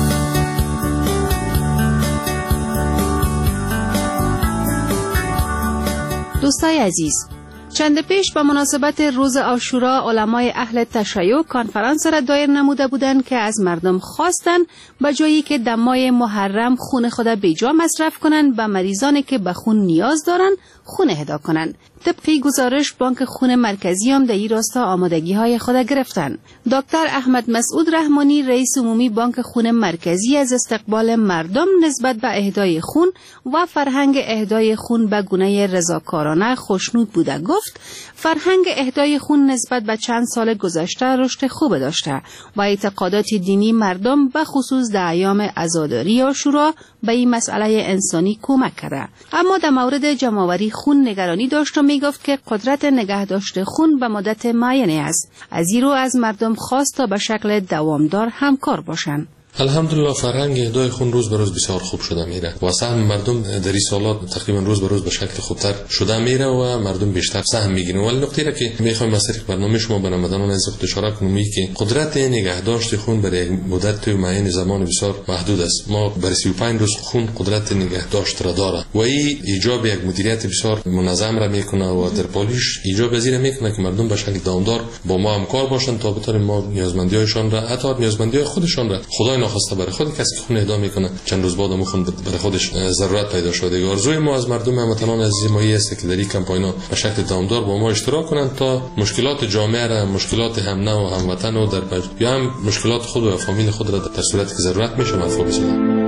دوستای عزیز، چند پیش به مناسبت روز عاشورا علمای اهل تشیع کنفرانس را دایر نموده بودند که از مردم خواستند به جایی که در ماه محرم خون خود بیجا مصرف کنند به مریضانی که به خون نیاز دارند خون اهدا کنند. طبق گزارش بانک خون مرکزی هم در این راستا آمادگی‌های خود گرفتند. دکتر احمد مسعود رحمانی رئیس عمومی بانک خون مرکزی از استقبال مردم نسبت به اهدای خون و فرهنگ اهدای خون به گونه رضاکارانه خوشنود بوده. گفت فرهنگ اهدای خون نسبت به چند سال گذشته رشد خوب داشته و اعتقادات دینی مردم به خصوص در ایام عزاداری عاشورا به این مسئله انسانی کمک کرده. اما در مورد جمع‌آوری خون نگرانی داشت و میگفت که قدرت نگهداشت خون به مدت معینی است. از این رو از مردم خواست تا به شکل دوامدار همکار باشند. الحمدلله فرهنگ اهدای خون روز به روز بسیار خوب شده میره و سهم مردم در این سالات تقریبا روز به روز به شکل خوبتر شده میره و مردم بیشتر سهم میگیرن. ولی نکته را که میخوایم از طریق برنامه شما به نمایندگان از اشاره کنیم که قدرت نگهداشت خون برای مدت معین زمان بسیار محدود است. ما برای 35 روز خون قدرت نگهداشت را داره و این ایجاب یک مدیریت بسیار منظم را میکنه و در پالیش ایجاب پذیر میکنه که مردم به شکل دوامدار با ما همکار باشند تا بتونیم ما نیازمندی‌هایشان را حتی نیازمندی‌های خودشان را خدای خواسته برای خود کسی که خون اهدا میکنه چند روز بعد خون برای خودش ضرورت پیدا شده. آرزوی ما از مردم هموطنان عزیز ما است که در این کمپاین‌ها به شکل دوامدار با ما اشتراک کنند تا مشکلات جامعه را، مشکلات همنوع و هموطن و یا هم مشکلات خود و فامیل خود را در صورتی که ضرورت میشه مدفوع بسازند.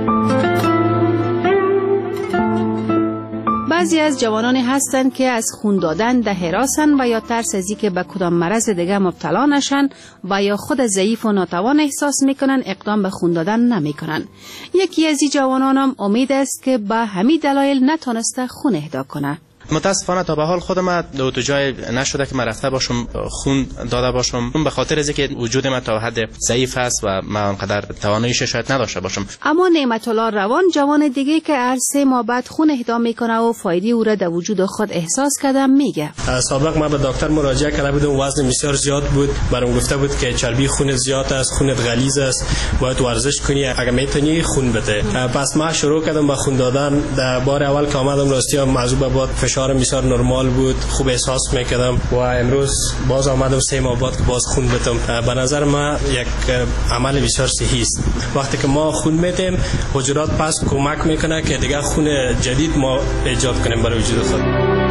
بعضی از جوانانی هستند که از خون دادن در هراسن و یا ترس از اینکه به کدام مرض دیگه مبتلا نشن و یا خود ضعیف و ناتوان احساس میکنن اقدام به خون دادن نمیکنن. یکی از این جوانانم امید است که به همین دلایل نتونسته خون اهدا کنه. متاسفانه تا به حال خودم دو جای نشده که من رفته باشم خون داده باشم، به خاطر از اینکه وجود من تا حد ضعیف است و من انقدر تواناییش شاید نداشته باشم. اما نعمت الله روان جوان دیگه که هر 3 ماه بعد خون اهدا میکنه و فایده او را در وجود خود احساس کردم میگه. سابق من به دکتر مراجعه کرده بودم، وزن بسیار زیاد بود، برام گفته بود که چربی خون زیاد است، خونت غلیظ است، باید ورزش کنی، اگه میتونی خون بده. پس من شروع کردم به خون دادن. در بار اول که آمدم راستی معذوب بود، فشارم بسیار نرمال بود، خوب احساس میکردم و امروز باز آمدم 3 ماه بعد که باز خون بدم. به نظر من یک عمل بسیار صحیح است. وقتی که ما خون میدیم حجرات پس کمک میکنه که دیگه خون جدید ما ایجاد کنیم برای وجود خود.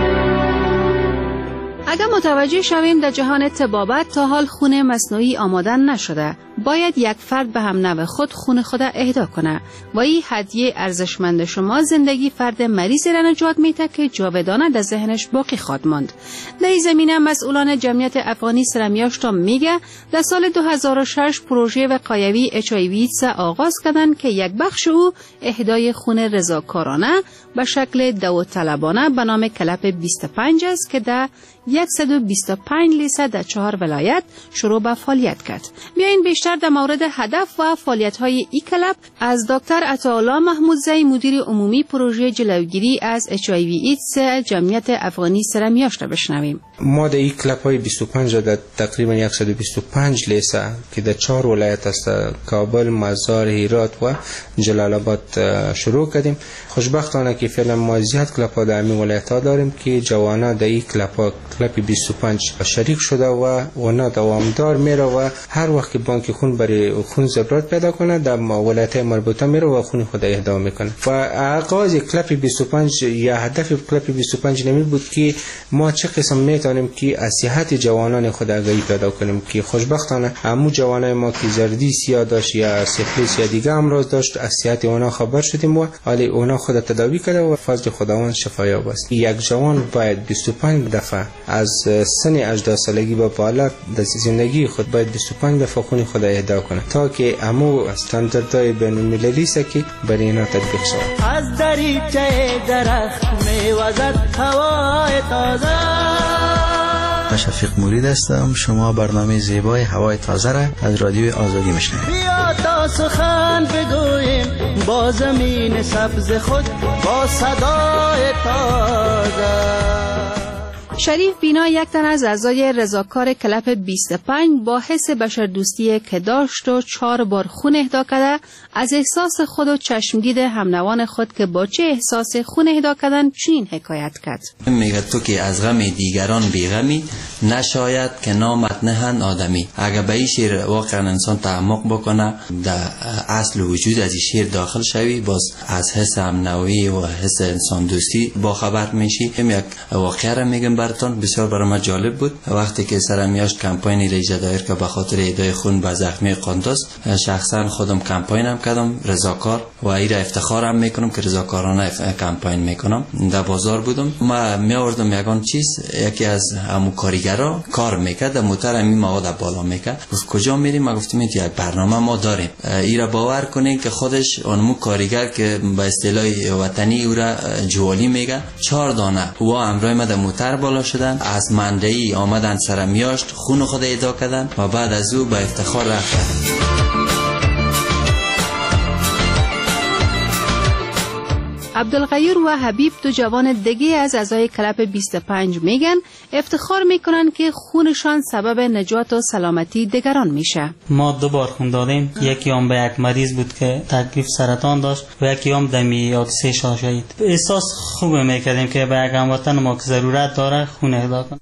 اگر متوجه شویم در جهان طبابت تا حال خون مصنوعی آماده نشده، باید یک فرد به هم نوع خود خون خود اهدا کنه و این هدیه ارزشمند شما زندگی فرد مریضی را نجات میده که جاودانه در ذهنش باقی خواهد ماند. در این زمینه مسئولان جمعیت افغانی سرمیاشتم میگه در سال 2006 پروژه وقایوی HIV آغاز کردن که یک بخش او اهدای خون رضاکارانه به شکل داوطلبانه به نام کلپ 25 است که در 125 لیسه در 4 ولایت شروع به فعالیت کرد. بیاین بیشتر در مورد هدف و فعالیت‌های این کلپ از دکتر عطاالله محمودزی مدیر عمومی پروژه جلوگیری از HIV ایدز جمعیت افغانی سرمیاشت بشنویم. ما در این کلپ‌های 25 در تقریبا 125 لیسه که در 4 ولایت است، کابل، مزار، هرات و جلال آباد شروع کردیم. خوشبختانه که فعلا ما زیاد کلپ‌ها در همین ولایت‌ها داریم که جوانا در این کلپ 25 شریک شده و اونا دوامدار میره و هر وقت که بانک خون برای خون ضرورت پیدا کنه در ولایت‌های مربوطه میره و خون خود اهدا میکنه. و آغاز کلپ 25 یا هدف کلپ 25 نمی بود که ما چه قسم میتونیم که از صحت جوانان خود آگاهی پیدا کنیم که خوشبختانه همون جوانای ما که زردی سیاه داشت یا سفلیس یا دیگه امراض داشت از صحت اونا خبر شدیم و حالا اونا خود تداوی کرده و فضل خداوند شفایاب است. یک جوان باید 25 دفعه از سن 18 سالگی به بالا در زندگی خود باید 25 دفعه خون خود اهدا کنه تا که همو استانداردهای بین‌المللی است که برای اینا تطبیق شود. از دریچه درخت میوزد هوای تازه. شفیق مرید هستم. شما برنامه زیبای هوای تازه را از رادیو آزادی میشنوید. بیا تا سخن بگوییم با زمین سبز خود، با صدای تازه. شریف بینا یک تن از اعضای رضاکار کلپ 25 با حس بشردوستی که داشت و 4 بار خون اهدا کرده از احساس خود و چشمدید همنوان خود که با چه احساس خون اهدا کردن چنین حکایت کرد. میگه تو که از غم دیگران بیغمی، نشاید که نامت نهند آدمی. اگر به این شعر واقعا انسان تعمق بکنه، در اصل وجود از این شعر داخل شوی، باز از حس امنوی و حس انسان دوستی با خبر میشی. یک واقعه را میگم براتون، بسیار برای ما جالب بود. وقتی که سرمیاشت کمپاینی را دایر که به خاطر ایدای خون به زخمی قندوز، شخصا خودم کمپاینم کردم رضاکار و این را افتخارم میکنم که رضاکارانه کمپاین میکنم. در بازار بودم، ما میآوردم یگان چیز، یکی از همون کارگرا کار میکرد، موتر همین مواد بالا میکرد. گفت کجا میریم؟ ما گفتیم یک برنامه ما داریم. این را باور کنین که خودش اونمو کارگر که به اصطلاح وطنی او را جوالی میگه، 4 دانه و امرای ما در موتر بالا شدن، از مندهی آمدن سرمیاشت، خون خود ادا کردن و بعد از او به افتخار رفتن. عبدالغیور و حبیب، دو جوان دیگه از اعضای کلب 25 میگن افتخار میکنن که خونشان سبب نجات و سلامتی دیگران میشه. ما 2 بار خون دادیم، یکی هم به یک مریض بود که تکلیف سرطان داشت و یکی هم دمی حادثه شهید. احساس خوبه میکردیم که به یک هموطن ما که ضرورت داره خون اهدا کنیم.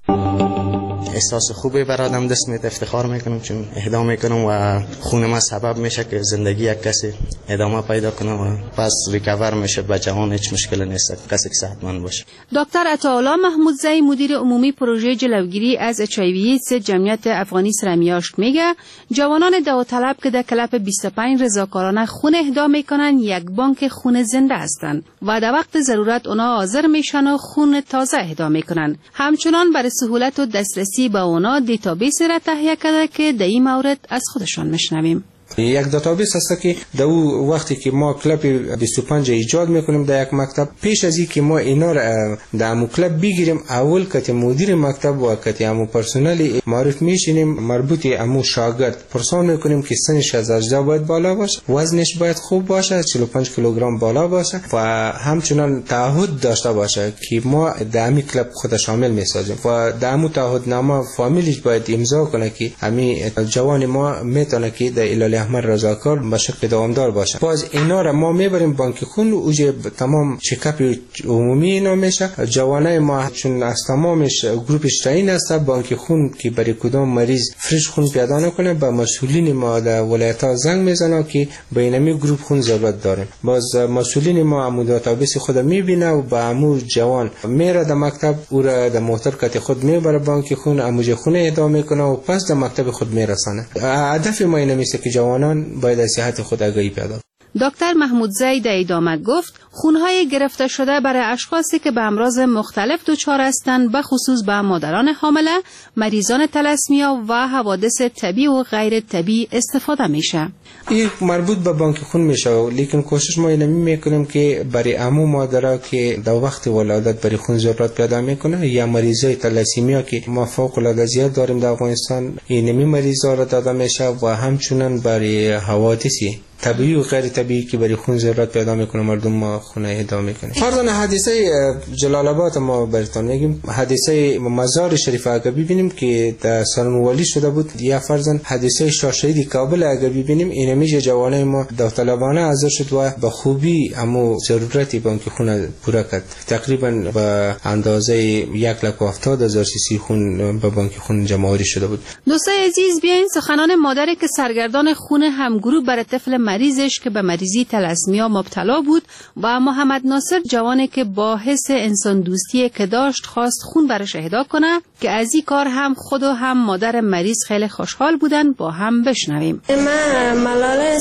احساس خوبه برای آدم دست میده، افتخار میکنم چون اهدا میکنم و خون ما سبب میشه که زندگی یک کسی ادامه پیدا کنه و پس ریکاور میشه، به جهان هیچ مشکل نیست، کسی که صحتمند باشه. دکتر عطاالله محمودزی، مدیر عمومی پروژه جلوگیری از HIV جمعیت افغانی سرمیاشت میگه جوانان داوطلب که در کلب 25 رضاکارانه خون اهدا میکنن یک بانک خون زنده هستند و در وقت ضرورت اونا حاضر میشن و خون تازه اهدا میکنن. همچنان برای سهولت و دسترسی به اونا دیتابیس را تهیه کرده که در این مورد از خودشان میشنویم. یک دیتابیس هست که در وقتی که ما کلب 25 ایجاد میکنیم در یک مکتب، پیش از این که ما اینا را در امو کلب بگیریم، اول که مدیر مکتب و که امو پرسنل معرف میشینیم، مربوط امو شاگرد پرسان میکنیم که سنش از 18 باید بالا باشه، وزنش باید خوب باشه، 45 کیلوگرم بالا باشه و همچنان تعهد داشته باشه که ما در امی کلب خود شامل میسازیم و در امو تعهد نامه فامیلیش باید امضا کنه که امی جوان ما میتونه که در هلال احمر رضاکار به شکل دوامدار باشه. باز اینا را ما میبریم بانک خون، اوجه تمام چکاپ عمومی اینا میشه. جوانای ما چون از تمامش گروپش تعیین است، بانک خون که برای کدام مریض فرش خون پیدا نکنه به مسئولین ما در ولایت‌ها زنگ میزنه که به اینمی گروپ خون ضرورت داریم. باز مسئولین ما عمو دیتابیس خود میبینه و با عمو جوان میره در مکتب، او را در محترکت خود میبره بانک خون، عمو خون اهدا میکنه و پس در مکتب خود میرسانه. هدف ما اینه میشه که جوانان باید از صحت خود آگاهی پیدا کنند. دکتر محمودزی در ادامه گفت خونهای گرفته شده برای اشخاصی که به امراض مختلف دچار هستند، به خصوص به مادران حامله، مریضان تلاسمیا و حوادث طبیعی و غیر طبیعی استفاده میشه. این مربوط به بانک خون میشه، لیکن کوشش ما اینمی میکنیم که برای عمو مادرها که در وقت ولادت برای خون ضرورت پیدا میکنه یا مریضای تلاسمیا که ما فوق العاده زیاد داریم در افغانستان، اینمی مریضا را داده میشه و همچنین برای حوادثی طبیعی و غیر طبیعی که برای خون ضرورت پیدا میکنه مردم ما خون اهدا میکنه. فرضاً حادثه جلال آباد ما براتون میگیم، حادثه مزار شریف اگر ببینیم که در سالموالی شده بود، یا فرضاً حادثه شاهشهید کابل اگر ببینیم، این میشه جوانای ما داوطلبانه حاضر شد و به خوبی همو ضرورتی بانک خون پورا کرد. تقریبا به اندازه 1,70,000 cc خون به بانک خون جمع آوری شده بود. دوستای عزیز، بیاین سخنان مادری که سرگردان خون همگروه برای طفل مریضش که به مریضی تلاسمیا مبتلا بود و محمد ناصر جوانی که با حس انسان دوستی که داشت خواست خون برش اهدا کنه، که از این کار هم خود و هم مادر مریض خیلی خوشحال بودن، با هم بشنویم. من ملاله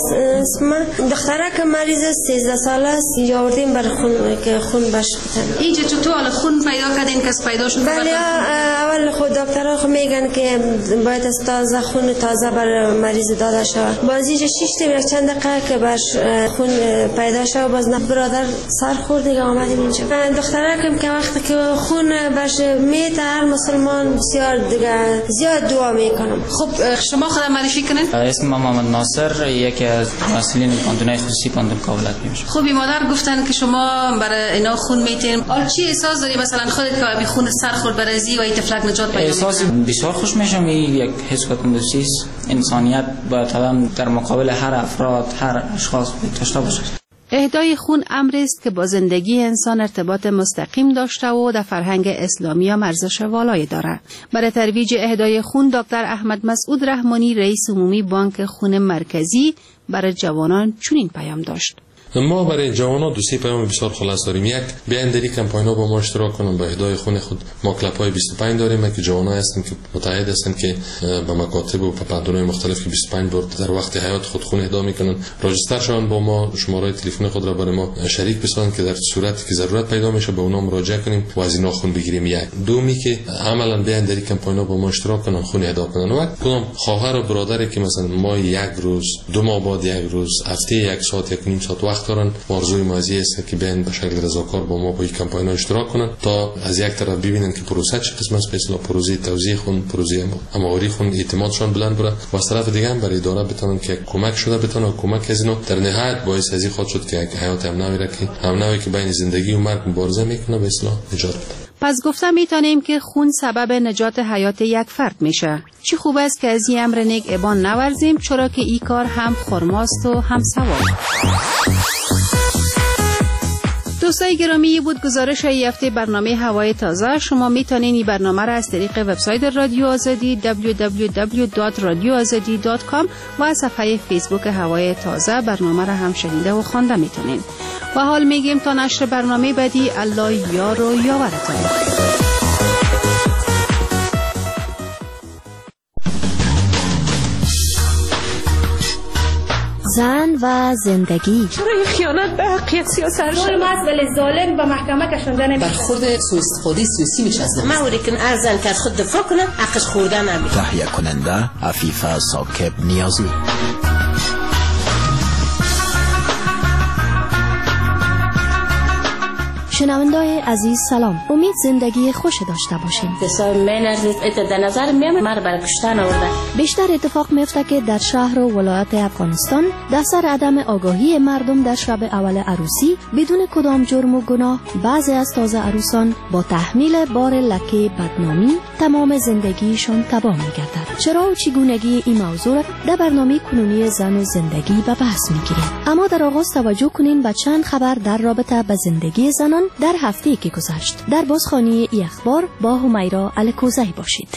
اسم دختره که مریض 13 ساله است، یاوردیم بر خون که خون بش بدن. اینجا چطور خون پیدا کردین که پیدا شد؟ بله، اول خود دکترها خود میگن که باید از تازه خون تازه بر مریض داده شود. باز اینجا 6 تا چند دقیقه که برش خون پیدا شد، باز برادر سر خورد دیگه آمدیم اینجا. دختره که وقتی که خون برش میته، هر مسلمان بسیار دیگه زیاد دعا میکنم. خب شما خودم معرفی کنید؟ اسم محمد ناصر، یکی از مسئولین کانتون خصوصی کانتون کابل میشم. خب مادر گفتن که شما برای اینا خون میتین، حالا چی احساس داری مثلا خودت که بی خون سر خورد برازی و این طفلک نجات پیدا احساس بسیار خوش میشم. این یک حس کاندوسی است، انسانیت با طبعا در مقابل هر افراد، هر اشخاص داشته باشه. اهدای خون امری است که با زندگی انسان ارتباط مستقیم داشته و در فرهنگ اسلامی هم ارزش والایی دارد. برای ترویج اهدای خون دکتر احمد مسعود رحمانی رئیس عمومی بانک خون مرکزی برای جوانان چنین پیام داشت. ما برای جوانان دو سه پیام بسیار خلاص داریم. یک، بیاین در این کمپاین‌ها با ما اشتراک کنن. با اهدای خون خود ما کلپ‌های 25 داریم که جوانان هستن که متعهد هستن که به مکاتب و پاپندونای مختلف که 25 بار در وقت حیات خود خون اهدا میکنن راجستر شون، با ما شماره تلفن خود را برای ما شریک بسازن که در صورتی که ضرورت پیدا میشه به اونها مراجعه کنیم و از اینا خون بگیریم. یک. دومی که عملاً بیاین در این کمپاین‌ها با ما اشتراک کنن، خون اهدا کنن. و کدام خواهر و برادری که مثلا ما یک روز، دو ماه بعد یک روز، هفته یک ساعت، یک نیم ساعت وقت دارن، آرزوی مازی است که بیان به شکل رضاکار با ما با این کمپاین اشتراک کنن تا از یک طرف ببینن که پروسه چه قسم است، به اصطلاح پروسه توزیع خون، پروسه امواری خون اعتمادشان بلند بره و از طرف دیگه هم برای اداره بتونن که کمک شده بتونن کمک از اینو در نهایت باعث ازی خود شد که حیات هم نمیره که هم نوعی که بین زندگی و مرگ مبارزه میکنه به اصطلاح نجات بده. پس گفتم میتونیم که خون سبب نجات حیات یک فرد میشه. چه خوب است که از این امر نیک ابان نورزیم، چرا که این کار هم خرماست و هم ثواب. دوستای گرامی، بود گزارش های هفته برنامه هوای تازه. شما میتونین این برنامه را از طریق وبسایت رادیو آزادی www.radioazadi.com و از صفحه فیسبوک هوای تازه برنامه را هم شنیده و خوانده میتونین. و حال میگیم تا نشر برنامه بعدی، الله یار و یاورتان. زن و زندگی. چرا خیانت به حقیقت سیاست شده؟ ظلم ولی ظالم به محکمه کشانده نمیشه. برخورد سوء استفاده سیاسی میشه از زن. معوری کن ارزن که از خود دفاع کنه، حقش خوردن نمیشه. تهیه کننده عفیفه ساکب نیازی. شنوندای عزیز سلام، امید زندگی خوش داشته باشین. بسیار من از در نظر میام مرد برای کشتن آورده. بیشتر اتفاق میفته که در شهر و ولایت افغانستان در سر عدم آگاهی مردم در شب اول عروسی بدون کدام جرم و گناه بعضی از تازه عروسان با تحمیل بار لکه بدنامی تمام زندگیشان تباه میگردد. چرا و چگونگی این موضوع در برنامه کنونی زن و زندگی به بحث میگیریم. اما در آغاز توجه کنین به چند خبر در رابطه با زندگی زنان در هفته‌ای که گذشت. در بازخوانی ای اخبار با همیرا الکوزی باشید.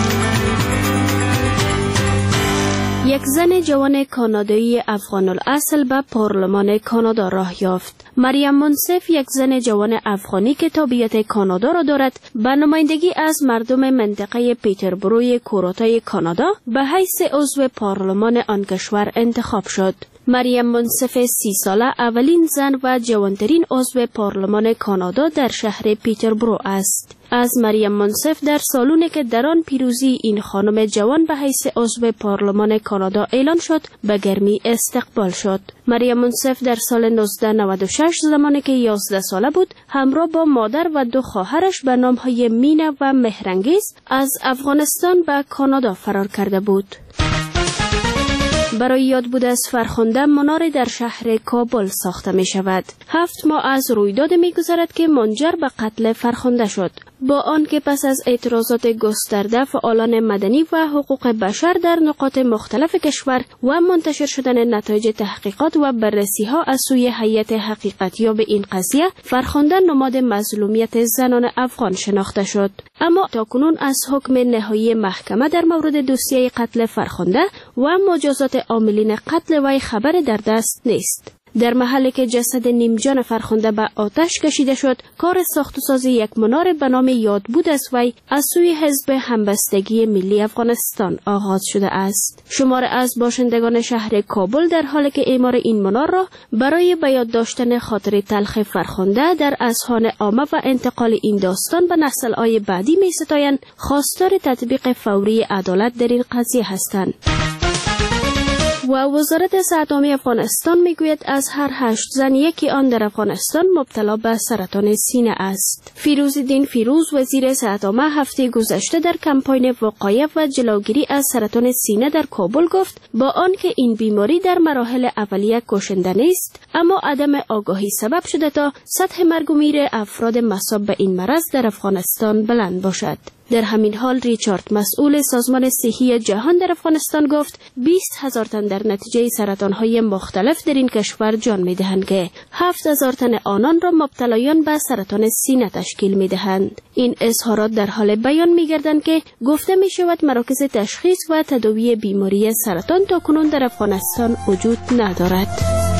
یک زن جوان کانادایی افغان الاصل به پارلمان کانادا راه یافت. مریم منصف، یک زن جوان افغانی که تابعیت کانادا را دارد، به نمایندگی از مردم منطقه پیتربروی کوروتای کانادا به حیث عضو پارلمان آن کشور انتخاب شد. مریم منصف 30 ساله اولین زن و جوانترین عضو پارلمان کانادا در شهر پیتربرو است. از مریم منصف در سالونی که در آن پیروزی این خانم جوان به حیث عضو پارلمان کانادا اعلان شد به گرمی استقبال شد. مریم منصف در سال 1996 زمانی که 11 ساله بود همراه با مادر و 2 خواهرش به نامهای مینا و مهرانگیز از افغانستان به کانادا فرار کرده بود. برای یاد بود از فرخنده مناری در شهر کابل ساخته می شود. 7 ماه از رویداد می گذرد که منجر به قتل فرخنده شد. با آنکه پس از اعتراضات گسترده فعالان مدنی و حقوق بشر در نقاط مختلف کشور و منتشر شدن نتایج تحقیقات و بررسی ها از سوی هیئت حقیقتیاب این قضیه، فرخنده نماد مظلومیت زنان افغان شناخته شد. اما تاکنون از حکم نهایی محکمه در مورد دوسیه قتل فرخنده و مجازات عاملین قتل وی خبر در دست نیست. در محلی که جسد نیمجان فرخنده به آتش کشیده شد، کار ساخت و ساز یک منار به نام یاد بود از وی از سوی حزب همبستگی ملی افغانستان آغاز شده است. شمار از باشندگان شهر کابل در حالی که اعمار این منار را برای به یاد داشتن خاطر تلخ فرخنده در اذهان عامه و انتقال این داستان به نسل‌های بعدی می‌ستایند، خواستار تطبیق فوری عدالت در این قضیه هستند. و وزارت صحت عامه افغانستان میگوید از هر 8 زن یکی آن در افغانستان مبتلا به سرطان سینه است. فیروزالدین فیروز، وزیر صحت عامه، هفته گذشته در کمپاین وقایه و جلوگیری از سرطان سینه در کابل گفت با آنکه این بیماری در مراحل اولیه کشنده نیست، اما عدم آگاهی سبب شده تا سطح مرگ و میر افراد مصاب به این مرض در افغانستان بلند باشد. در همین حال ریچارد مسئول سازمان صحی جهان در افغانستان گفت 20,000 تن در نتیجه سرطان‌های مختلف در این کشور جان می‌دهند که 7,000 تن آنان را مبتلایان به سرطان سینه تشکیل می‌دهند. این اظهارات در حال بیان می‌گردند که گفته می‌شود مراکز تشخیص و تداوی بیماری سرطان تاکنون در افغانستان وجود ندارد.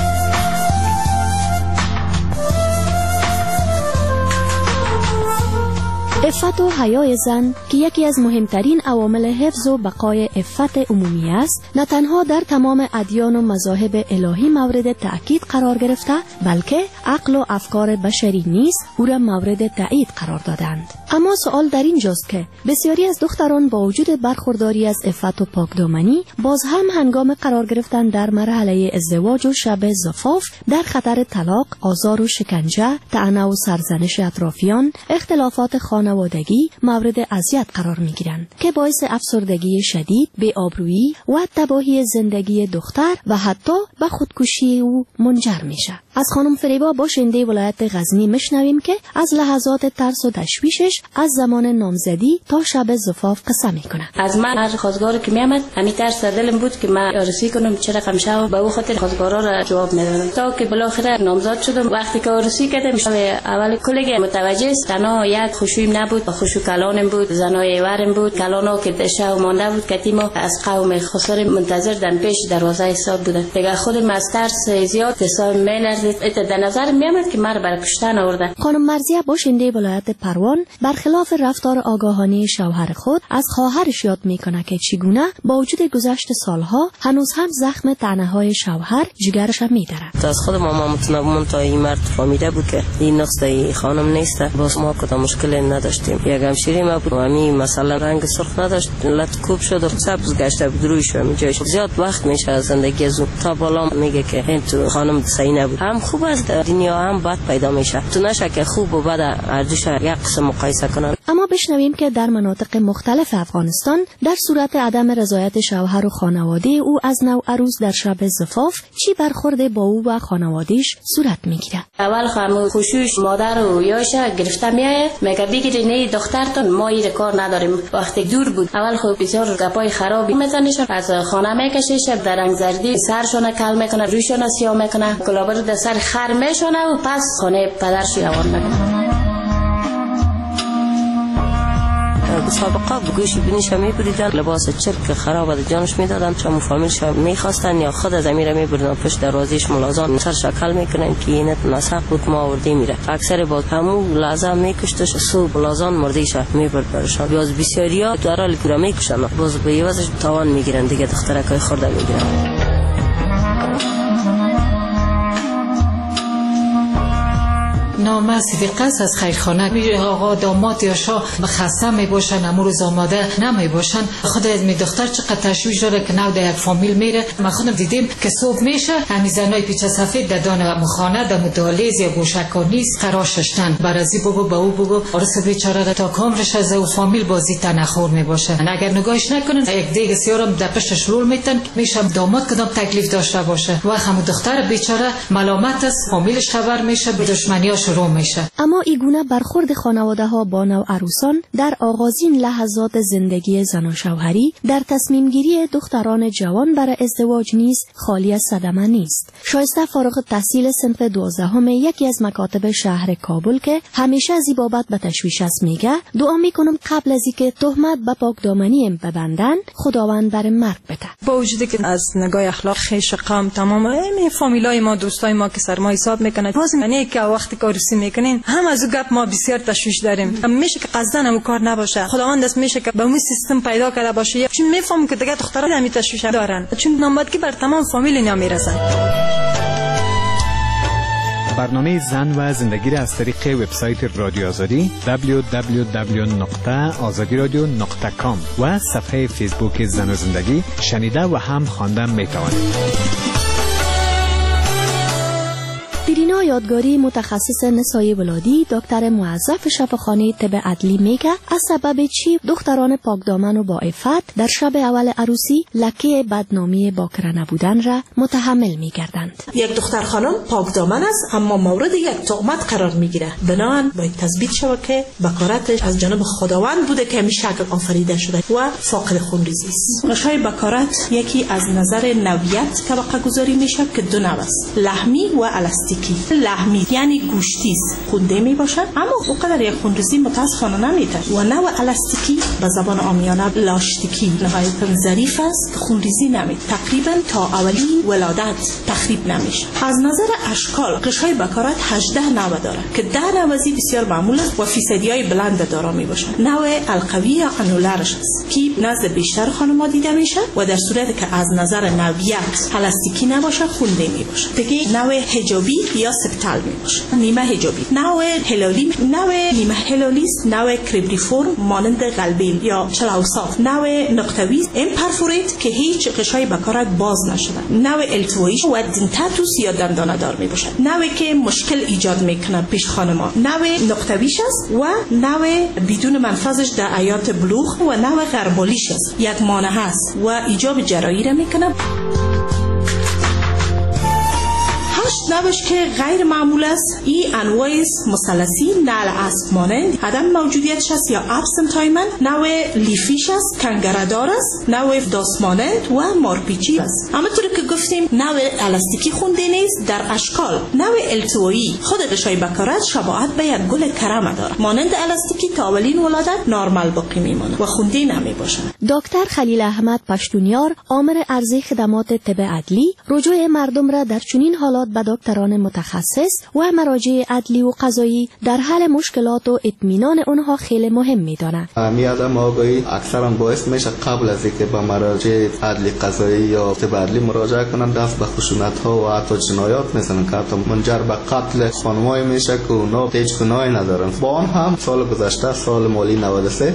عفت و حیای زن که یکی از مهمترین عوامل حفظ و بقای عفت عمومی است، نه تنها در تمام ادیان و مذاهب الهی مورد تأکید قرار گرفته، بلکه عقل و افکار بشری نیز او را مورد تایید قرار دادند. اما سوال در اینجاست که بسیاری از دختران با وجود برخورداری از عفت و پاکدامنی باز هم هنگام قرار گرفتن در مرحله ازدواج و شب زفاف در خطر طلاق، آزار و شکنجه، طعنه و سرزنش اطرافیان، اختلافات خانوادگی مورد اذیت قرار می‌گیرند که باعث افسردگی شدید، بی‌آبرویی و تباهی زندگی دختر و حتی به خودکشی او منجر میشه. از خانم فریبا باشنده ولایت غزنی میشنویم که از لحظات ترس و تشویشش از زمان نامزدی تا شب زفاف قصه میکنه. از من هر خواستگاری که میامد همین ترس در دلم بود که من عروسی کنم چه رقم شو، به او خاطر خواستگارا را جواب میدادم تا که بالاخره نامزد شدم. وقتی که عروسی کردم شب اول کلیگ متوجه است تنها یک خوشویم نبود، خوشو کلانم بود، زنای ورم بود، کلانا که دشه و مانده بود که تیمو از قوم خسر منتظر در پیش دروازه حساب بودن. دیگه خودم از ترس زیاد حساب می‌لرزید. در نظر میامد که مرا برای کشتن آورده. خانم مرزیه باشنده ولایت پروان برخلاف رفتار آگاهانه شوهر خود از خواهرش یاد میکنه که چگونه با وجود گذشت سالها هنوز هم زخم طعنه‌های شوهر جگرش می‌دارد. از خود ما متنبمون تا این مرد فهمیده بود که این نقصه خانم نیست، باز ما کدام مشکلی نداشتیم. یک همشیری ما بود، همین مثلا رنگ سرخ نداشت، لطکوب شد و سبز گشته بود روی شو میجاش. زیاد وقت میشه از زندگی از تا بالا میگه که این تو خانم صحیح نبود. هم خوب است دنیا هم بد پیدا میشه. تو نشه که خوب و بد هر دوش یک قسم مقایسه کنن. اما بشنویم که در مناطق مختلف افغانستان در صورت عدم رضایت شوهر و خانواده او از نوع عروس در شب زفاف چی برخورد با او و خانواده‌اش صورت میگیره. اول خانم خوشوش مادر و یاشه گرفته میآید، میگه بگیری نه دخترتون ما این کار نداریم. وقتی دور بود اول خود بسیار گپای خرابی میزنیش، از خانه میکشیش، در رنگ زردی سرشون کل میکنه، رویشون سیاه میکنه، کلابر در سر خر میشونه و پس خانه پدرش روان میکنه. مسابقه بگوشی بینیش میبریدن، لباس چرک خراب از جانش میدادن، چون فامیلش میخواستن یا خود از امیره میبردن پشت دروازهش ملازم سر شکل میکنن که اینت نسخ بود ما آورده میره. اکثر با همون لازم میکشتش سو بلازان مردیش میبرد برشان. باز بسیاریا دارال گرا میکشن، باز به عوضش تاوان میگیرن، دیگه دخترکای خورده میگیرن. نامه صدیقه از خیرخانه میره آقا داماد یا شاه خسته می باشن، امروز آماده نمی باشن. خود از می دختر چقدر تشویش داره که نو در یک فامیل میره. ما خودم دیدیم که صبح میشه همین زنای پیچه سفید در دان مخانه در مدالیز یا گوشکانیز قرار ششتن، برازی بگو به او بگو عروس بیچاره تا کامرش از او فامیل بازی تنخور می باشه. اگر نگاهش نکنن یک دیگه سیارم در پشتش رول میتن، میشه داماد کدام تکلیف داشته باشه و هم دختر بیچاره ملامت است، فامیلش خبر میشه، به دشمنیاش رو میشه. اما ایگونه برخورد خانواده ها با نو عروسان در آغازین لحظات زندگی زن و شوهری در تصمیم گیری دختران جوان برای ازدواج نیز خالی از صدمه نیست. شایسته فارغ التحصیل صنف 12 یکی از مکاتب شهر کابل که همیشه از این بابت به تشویش است میگه دعا میکنم قبل از اینکه تهمت به پاکدامنی ببندن خداوند بر مرگ بده. با وجودی که از نگاه اخلاق خیش قوم تمام این فامیلای ما دوستای ما که سرما حساب میکنه، باز یعنی که وقتی کارسی میکنین هم از او گپ ما بسیار تشویش داریم. میشه که قصدن هم کار نباشه، خداوند دست میشه که به اون سیستم پیدا کرده باشه، چون میفهمم که دیگه دختران هم تشویش دارن، چون نامبردگی بر تمام فامیل اینا میرسه. برنامه زن و زندگی را از طریق وبسایت رادیو آزادی www.azadiradio.com و صفحه فیسبوک زن و زندگی شنیده و هم خواندن میتوانید. ترینا یادگاری متخصص نسای ولادی دکتر موظف شفاخانه طب عدلی میگه از سبب چی دختران پاکدامن و با عفت در شب اول عروسی لکه بدنامی باکره نبودن را متحمل میگردند. یک دختر خانم پاکدامن است اما مورد یک تهمت قرار میگیره. بنابراین باید تثبیت شود که بکارتش از جانب خداوند بوده که همین شکل آفریده شده و فاقد خونریزی است. غشای بکارت یکی از نظر نوعیت طبقه گذاری میشه که دو نوع است، لحمی و الستیکی. لحمی یعنی گوشتی است، خونده می باشد اما اونقدر یک خونریزی متاسفانه نمیده. و نوع الستیکی به زبان عامیانه لاشتیکی نهایتا ظریف است، خونریزی نمیده. تقریبا تا اولین ولادت تخریب نمیشه. از نظر اشکال غشای بکارت 18 نوع داره که 10 نوع از بسیار معمول است و فیصدیای بلند دارا می باشد. نوع القوی یا انولارش است که نزد بیشتر خانم‌ها دیده میشه و در صورتی که از نظر نوعیت الستیکی نباشه خونده می باشه. دیگه نوع حجابی یا سبتال می باشه، نیمه حجابی. نوع هلالی، نوع نیمه هلالی است، نوع کریبریفورم مانند قلبیل یا چلاوساف، نوع نقطه‌وی امپرفوریت که هیچ غشای بکارت باز نشده، نوع التویش و دنتاتوس یا دندانه دار می باشه، نوعی که مشکل ایجاد میکنه پیش خانم‌ها، نوع نقطه‌ویش است و نوع بدون منفذش در حیات بلوغ و نوع غربالیش است، یک مانع است و ایجاب جراحی را میکنه. نوش که غیر معمول است، این انواع مثلثی، نعل اسب مانند، عدم موجودیتش است یا ابسنتایمنت، نوع لیفیش است، کنگردار است، نوع داس مانند و مارپیچی است. همونطور که گفتیم نوع الستیکی خونده نیست در اشکال. نوع التوایی خود غشای بکارت شباهت به یک گل کرم داره، مانند الستیکی تا اولین ولادت نرمال باقی میمونه و خونده نمی باشه. دکتر خلیل احمد پشتونیار آمر عرضه خدمات طب عدلی رجوع مردم را در چنین حالات به دکتران متخصص و مراجع عدلی و قضایی در حل مشکلات و اطمینان آنها خیلی مهم می‌داند. عدم آگاهی اکثرا باعث میشه قبل از اینکه به مراجع عدلی قضایی یا طب عدلی مراجعه کنند دست به خشونت‌ها و حتی جنایات میزنن که حتی منجر به قتل خانم‌های میشه که اونا هیچ گناهی ندارن. با آن هم سال گذشته سال مالی 93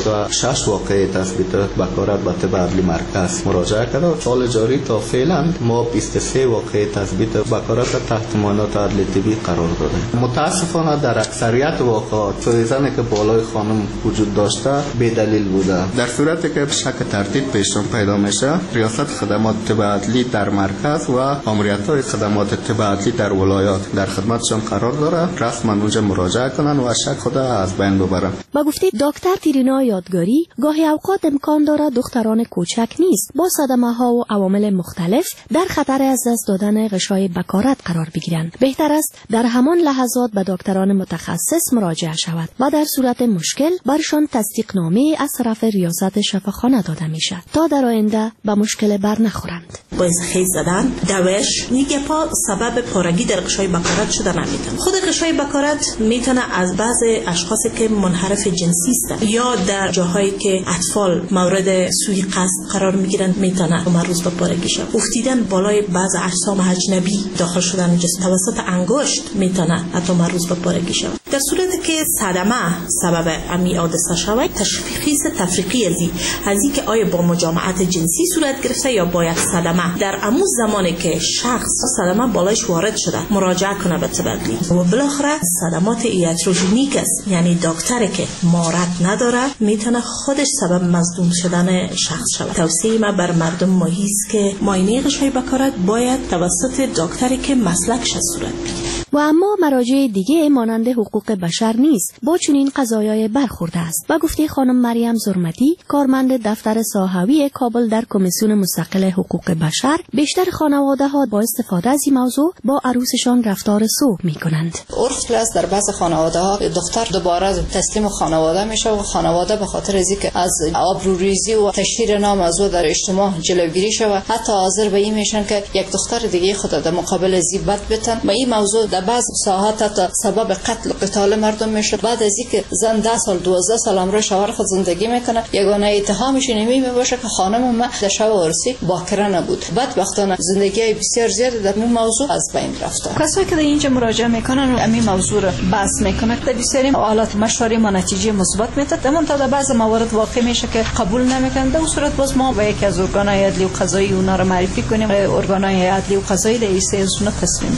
86 واقعه تثبیت بکارت به طب عدلی مرکز مراجعه کرد. سال جاری تا فعلا ما 23 واقعه تثبیت بکارت تحت معاینات عدلی طبی قرار داده. متاسفانه در اکثریت واقعات سوزنی که بالای خانم وجود داشته بی دلیل بوده. در صورتی که شک ترتیب پیشون پیدا میشه، ریاست خدمات طب عدلی در مرکز و ماموریت‌های خدمات طب عدلی در ولایات در خدمتشون قرار داره، رسما اونجا مراجعه کنن و شک خود از بین ببرن. با گفته دکتر ترینا یادگاری گاهی اوقات امکان داره دختران کوچک نیست با صدمه‌ها و عوامل مختلف در خطر از دست دادن غشای بکارت قرار بگیرند. بهتر است در همان لحظات به دکتران متخصص مراجعه شود و در صورت مشکل برشان تصدیقنامه از طرف ریاست شفاخانه داده می شود تا در آینده به مشکل بر نخورند. باعث خیز زدن، دوش، نیگه پا سبب پارگی در غشای بکارت شده نمیتونه. خود غشای بکارت میتونه از بعض اشخاصی که منحرف جنسی هستند یا در جاهایی که اطفال مورد سوء قصد قرار میگیرن میتونه مربوط به پارگی شود. افتیدن بالای بعض اجسام اجنبی، داخل شدن جسم توسط انگشت میتونه حتی مربوط به پارگی شود. در صورتی که صدمه سبب امی حادثه شود، تشخیص تفریقی از این که آیا با مجامعت جنسی صورت گرفته یا با یک صدمه، در همون زمانی که شخص صدمه بالایش وارد شده مراجعه کنه به طب عدلی. و بالاخره صدمات ایتروژنیک است، یعنی دکتری که مهارت نداره میتونه خودش سبب مصدوم شدن شخص شود. توصیه ما بر مردم ماهی است که معاینه غشای بکارت باید توسط دکتری که مسلکش صورت بگیره. و اما مراجع دیگه مانند حقوق بشر نیست با چنین قضایای برخورده است. با گفته خانم مریم زرمتی کارمند دفتر ساحوی کابل در کمیسیون مستقل حقوق بشر، بیشتر خانواده ها با استفاده از این موضوع با عروسشان رفتار سوء میکنند. عرف است در بعض خانواده ها دختر دوباره تسلیم خانواده میشه و خانواده به خاطر از اینکه از آبروریزی و تشهیر نام از او در اجتماع جلوگیری شود حتی حاضر به این میشن که یک دختر دیگه خود در مقابل زیبت بتن. و این موضوع در بعض ساحات تا سبب قتل و قتال مردم میشه. بعد از اینکه زن 10 سال 12 سال همراه شوهر خود زندگی میکنه، یگانه اتهامش اینه باشه که خانم ما در شب عروسی باکره نبود. بدبختانه زندگی بسیار زیاد در این موضوع از بین رفته. کسایی که اینجا مراجعه میکنن و این موضوع رو بحث میکنن در بسیاری حالات مشوره ما نتیجه مثبت میده، اما تا در بعض موارد واقع میشه که قبول نمیکنن. در صورت باز ما با یکی از ارگانهای عدلی و قضایی اونا رو معرفی کنیم، ارگانهای عدلی و قضایی در این سه تصمیم میگیره.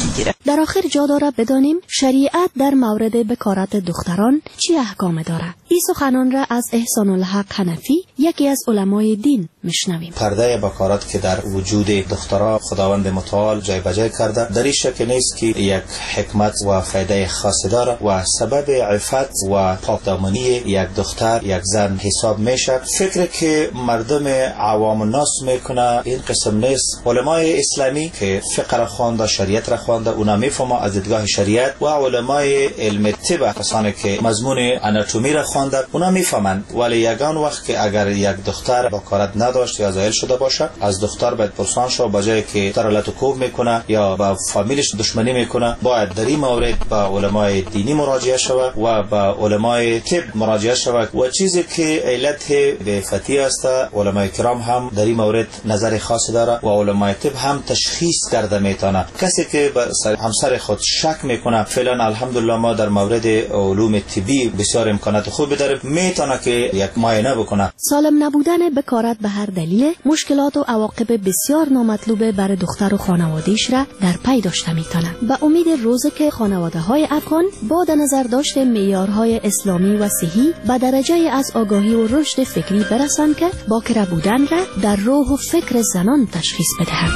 در آخر جا داره بدانیم شریعت در مورد بکارت دختران چی احکام داره. این سخنان را از احسان الحق حنفی، یکی از علمای دین، میشنویم. پرده بکارت که در وجود دخترها خداوند متعال جای بجای کرده، در این شک نیست که یک حکمت و فایده خاصی داره و سبب عفت و پاکدامنی یک دختر یک زن حساب میشه. فکر که مردم عوام الناس میکنه این قسم نیست. علمای اسلامی که فقه را خوانده، شریعت را خوانده، اونا میفهمه از دیدگاه شریعت، و علمای علم طب، کسانی که مضمون آناتومی را خوانده، اونا میفهمند. ولی یگان وقت که اگر یک دختر بکارت نداشت یا زایل شده باشه، از دختر باید پرسان شو، بجای که دختر لطوکوب میکنه یا با فامیلش دشمنی میکنه، باید در این مورد با علمای دینی مراجعه شود و با علمای طب مراجعه شود. و چیزی که علت به فتی است، علمای کرام هم در این مورد نظر خاصی داره و علمای طب هم تشخیص کرده میتونه. کسی که به همسر خود شک میکنه، فعلا الحمدلله ما در مورد علوم طبی بسیار امکانات خوبی داریم، میتونه که یک معاینه بکنه. سالم نبودن بکارت به هر دلیل مشکلات و عواقب بسیار نامطلوب برای دختر و خانواده‌اش را در پی داشته میتونه. به امید روزی که خانواده‌های افغان با در نظر داشت معیارهای اسلامی و صحی به درجه از آگاهی و رشد فکری برسند که باکره بودن را در روح و فکر زنان تشخیص بدهند.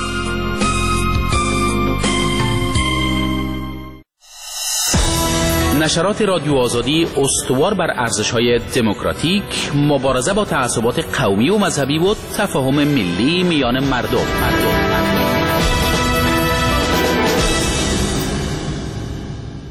نشرات رادیو آزادی استوار بر ارزش‌های دموکراتیک، مبارزه با تعصبات قومی و مذهبی و تفاهم ملی میان مردم.